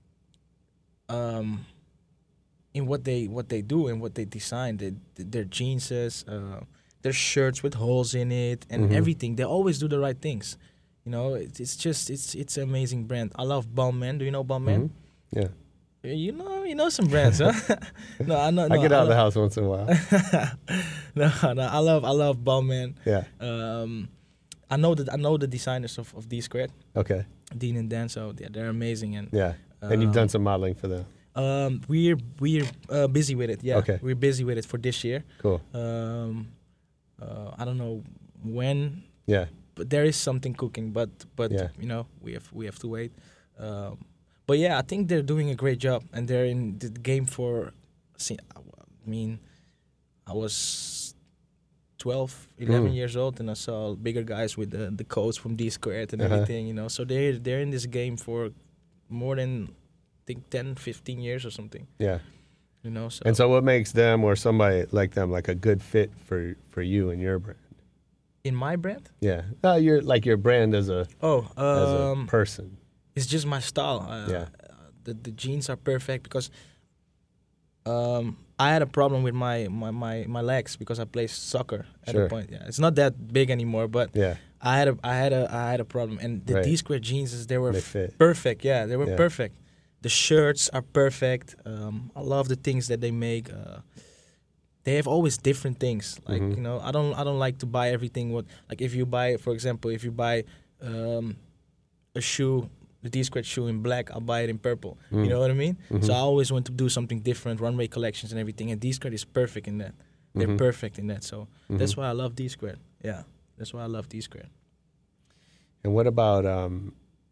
Um. In what they what they do and what they design, they, their jeans, uh, their shirts with holes in it, and Mhm. everything. They always do the right things. You know, it's, it's just it's it's an amazing brand. I love Balmain. Do you know Balmain? Mhm. Yeah. You know, you know some brands, huh? no, I know. I no, get out of the love- house once in a while. no, no, I love I love Balmain. Yeah. Um, I know that I know the designers of, of D Squared, Okay. Dean and Dan. So yeah, they're amazing, and Yeah. And you've Um, done some modeling for them. um, we're we're uh, busy with it. Yeah, Okay. we're busy with it for this year. Cool. Um, uh, I don't know when, Yeah. but there is something cooking. But but Yeah. you know we have we have to wait. Um, but yeah, I think they're doing a great job, and they're in the game for. See, I mean, I was twelve, eleven Mm. years old, and I saw bigger guys with the the coats from D Squared and Uh-huh. everything. You know, so they they're in this game for more than I think ten, fifteen years or something. Yeah. You know, so And so what makes them or somebody like them like a good fit for for you and your brand? in my brand, Yeah. No, you're like your brand as a oh, as a um, person. it's just my style. Uh, Yeah. The the jeans are perfect because um, I had a problem with my, my, my, my legs because I played soccer at Sure. a point. Yeah, it's not that big anymore, but Yeah. I had a I had a I had a problem, and the Right. D square jeans they were They f- fit. perfect. Yeah, they were Yeah. perfect. the shirts are perfect. Um, I love the things that they make. Uh, they have always different things. Like Mhm. you know, I don't I don't like to buy everything. What like if you buy, for example, if you buy um, a shoe, the D-Squared shoe in black, I'll buy it in purple. Mm. You know what I mean? Mhm. So I always want to do something different, runway collections and everything. And D-Squared is perfect in that. They're Mhm. perfect in that. So that's Mhm. why I love D-Squared. Yeah, that's why I love D-Squared. And what about um,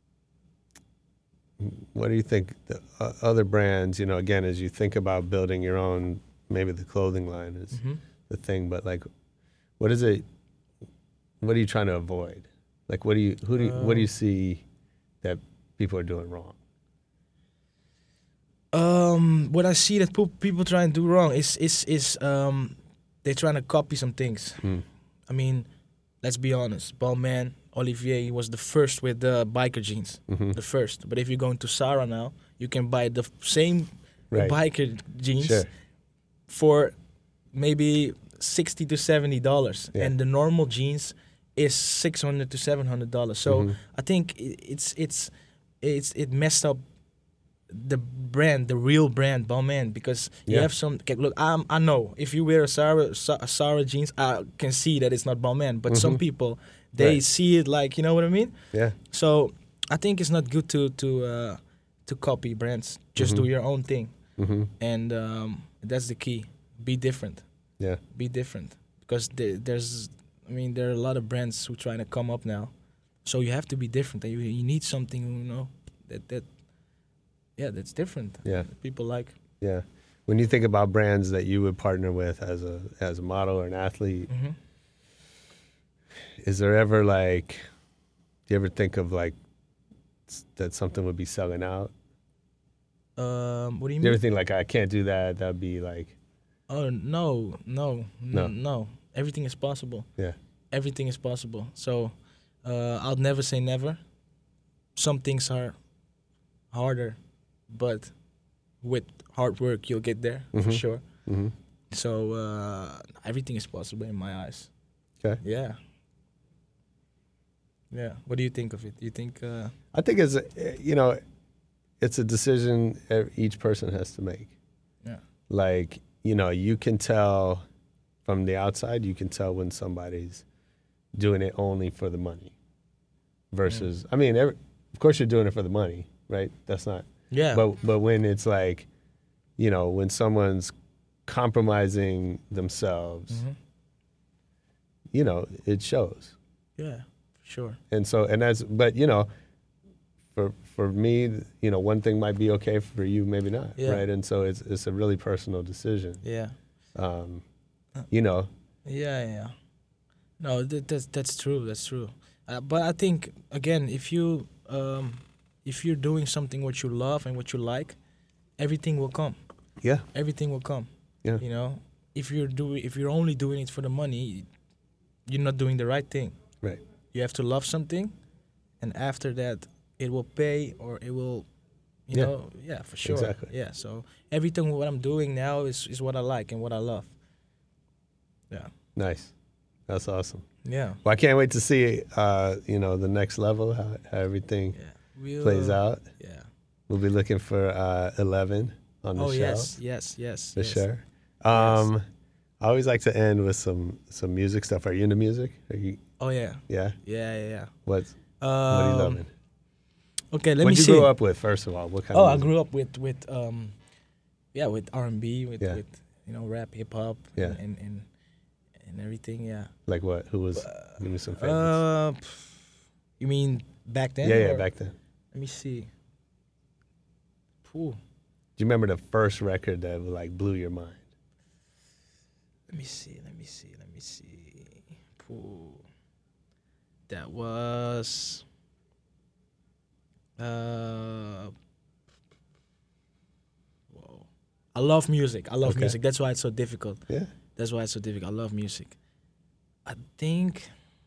what do you think the uh, other brands? You know, again, as you think about building your own, maybe the clothing line is Mhm. the thing, but like, what is it? What are you trying to avoid? Like, what do you who do you, what do you Um, see that people are doing wrong? Um, what I see that po- people try and do wrong is is is um, they're trying to copy some things. Mm. I mean, let's be honest. Balmain, Olivier, he was the first with the biker jeans, Mhm. the first. But if you go into Zara now, you can buy the f- same Right. biker jeans Sure. for maybe sixty to seventy dollars, Yeah. and the normal jeans is six hundred to seven hundred dollars. So Mhm. I think i- it's it's it's it messed up the brand, the real brand, Balmain, because you Yeah. have some. Okay, look, I'm, I know if you wear a Zara, Sa- a Zara jeans, I can see that it's not Balmain. But some Mhm. people, they Right. see it like, you know what I mean. Yeah. So I think it's not good to to uh, to copy brands. Just do Mhm. your own thing, Mm-hmm. and um, that's the key. Be different. Yeah. Be different, because there, there's, I mean, there are a lot of brands who trying to come up now. So you have to be different. And you you need something, you know, that that. Yeah, that's different. Yeah. That people like. Yeah. When you think about brands that you would partner with as a as a model or an athlete, Mm-hmm. is there ever like, do you ever think of like s- that something would be selling out? Um, what do you Do you mean? ever think like I can't do that? That'd be like, Oh no, no, No. no, no. Everything is possible. yeah, Everything is possible. So uh, I'll never say never. Some things are harder, but with hard work you'll get there for Mhm. sure. mm-hmm. So uh, everything is possible in my eyes. Okay. Yeah. Yeah. What do you think of it? Do you think? Uh, I think it's a, you know, it's a decision ev- each person has to make. yeah. Like, you know, you can tell from the outside, you can tell when somebody's doing it only for the money versus, I mean, every, of course you're doing it for the money, right? That's not, Yeah. but, but when it's like, you know, when someone's compromising themselves, Mhm. you know, it shows. Yeah. For sure. And so, and that's, but you know, for for me, you know, one thing might be okay for you, maybe not, Yeah. right? And so it's it's a really personal decision. Yeah. Um, you know, Yeah, yeah. No, that, that's that's true. That's true. Uh, but I think again, if you um, if you're doing something what you love and what you like, everything will come. yeah, Everything will come. Yeah. You know, if you're doing if you're only doing it for the money, you're not doing the right thing. right, You have to love something, and after that, it will pay or it will, you Yeah. know, yeah, for sure. Exactly. Yeah. So everything what I'm doing now is is what I like and what I love. Yeah. nice, that's awesome. Yeah. Well, I can't wait to see, uh, you know, the next level, how, how everything Yeah. We'll, plays out. Yeah. We'll be looking for uh, eleven on the Oh show yes, yes, yes. for yes. sure. Um, I always like to end with some some music stuff. Are you into music? Are you? Oh yeah, Yeah. yeah, yeah. yeah. What's Um, what are you loving? Okay, let What me you see. grow up with, first of all? What kind Oh, of I music? grew up with with um, yeah, with R and B, with Yeah. with you know rap, hip hop, Yeah. and, and and and everything. Yeah. Like what? Who was? Give me some favorites. Uh, pff, you mean back then? yeah, yeah, or- back then. Let me see. Phew. Do you remember the first record that like blew your mind? Let me see. Let me see. Let me see. Phew. That was. Uh. Whoa. I love music. I love Okay. music. That's why it's so difficult. Yeah. That's why it's so difficult. I love music. I think.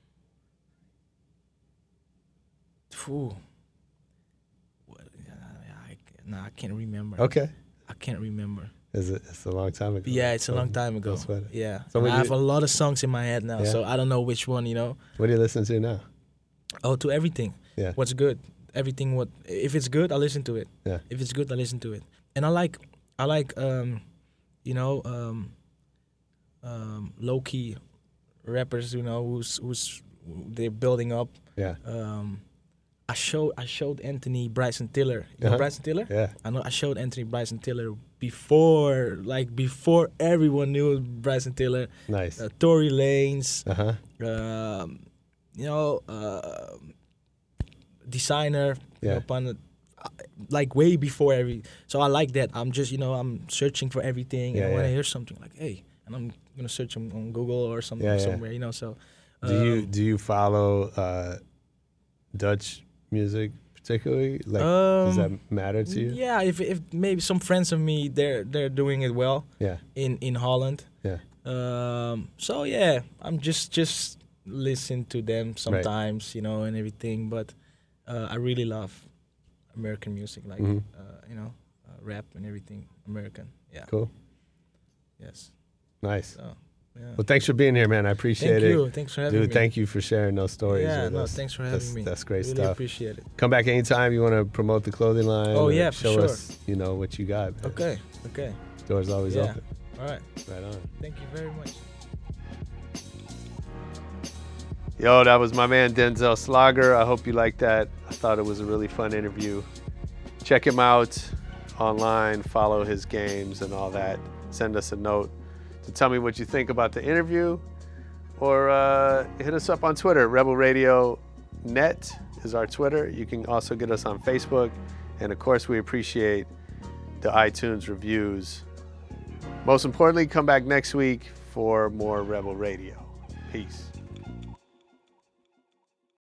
Phew. What? I, I, no, I can't remember. Okay. I can't remember. Is it? It's a long time ago. Yeah, it's a So long time ago. don't sweat it. Yeah. So And when I have you- a lot of songs in my head now, Yeah. so I don't know which one, you know. What do you listen to now? Oh, to everything. Yeah. What's good? everything. What if it's good, I listen to it. Yeah. If it's good, I listen to it. And I like, I like, um, you know, um, um, low key rappers. You know, who's who's they're building up. Yeah. Um, I showed I showed Anthony Bryson Tiller. You know Uh-huh. Bryson Tiller? Yeah. I know. I showed Anthony Bryson Tiller before, like before everyone knew Bryson Tiller. Nice. Uh, Tory Lanez. Uh huh. Um, you know, uh, designer. You Yeah. know, upon the, uh, like way before every. So I like that. I'm just you know I'm searching for everything. Yeah, and when yeah. I hear something like hey, and I'm gonna search on, on Google or something Yeah, yeah. somewhere. You know, so. Do you um, do you follow uh, Dutch music particularly? Like, does that Um, matter to you? Yeah, if if maybe some friends of me they're they're doing it well Yeah. in in Holland. Yeah. Um. So yeah, I'm just just listen to them sometimes, you know, and everything. But uh, I really love American music, like Mhm. uh, you know, uh, rap and everything American. Yeah. Cool. Yes. Nice. So yeah. Well, thanks for being here, man. I appreciate Thank it. you. Thanks for having Dude, me. thank you for sharing those stories Yeah. with No. us. Thanks for That's- having me. That's great really stuff. Appreciate it. Come back anytime you want to promote the clothing line. Oh, or yeah, for show sure. us, you know, what you got. Man. Okay. Okay. Doors always Yeah. open. All right. Right on. Thank you very much. Yo, that was my man Denzel Slogger. I hope you liked that. I thought it was a really fun interview. Check him out online, follow his games and all that. Send us a note to tell me what you think about the interview, or uh, hit us up on Twitter. Rebel Radio Net is our Twitter. You can also get us on Facebook, and of course, we appreciate the iTunes reviews. Most importantly, come back next week for more Rebel Radio. Peace.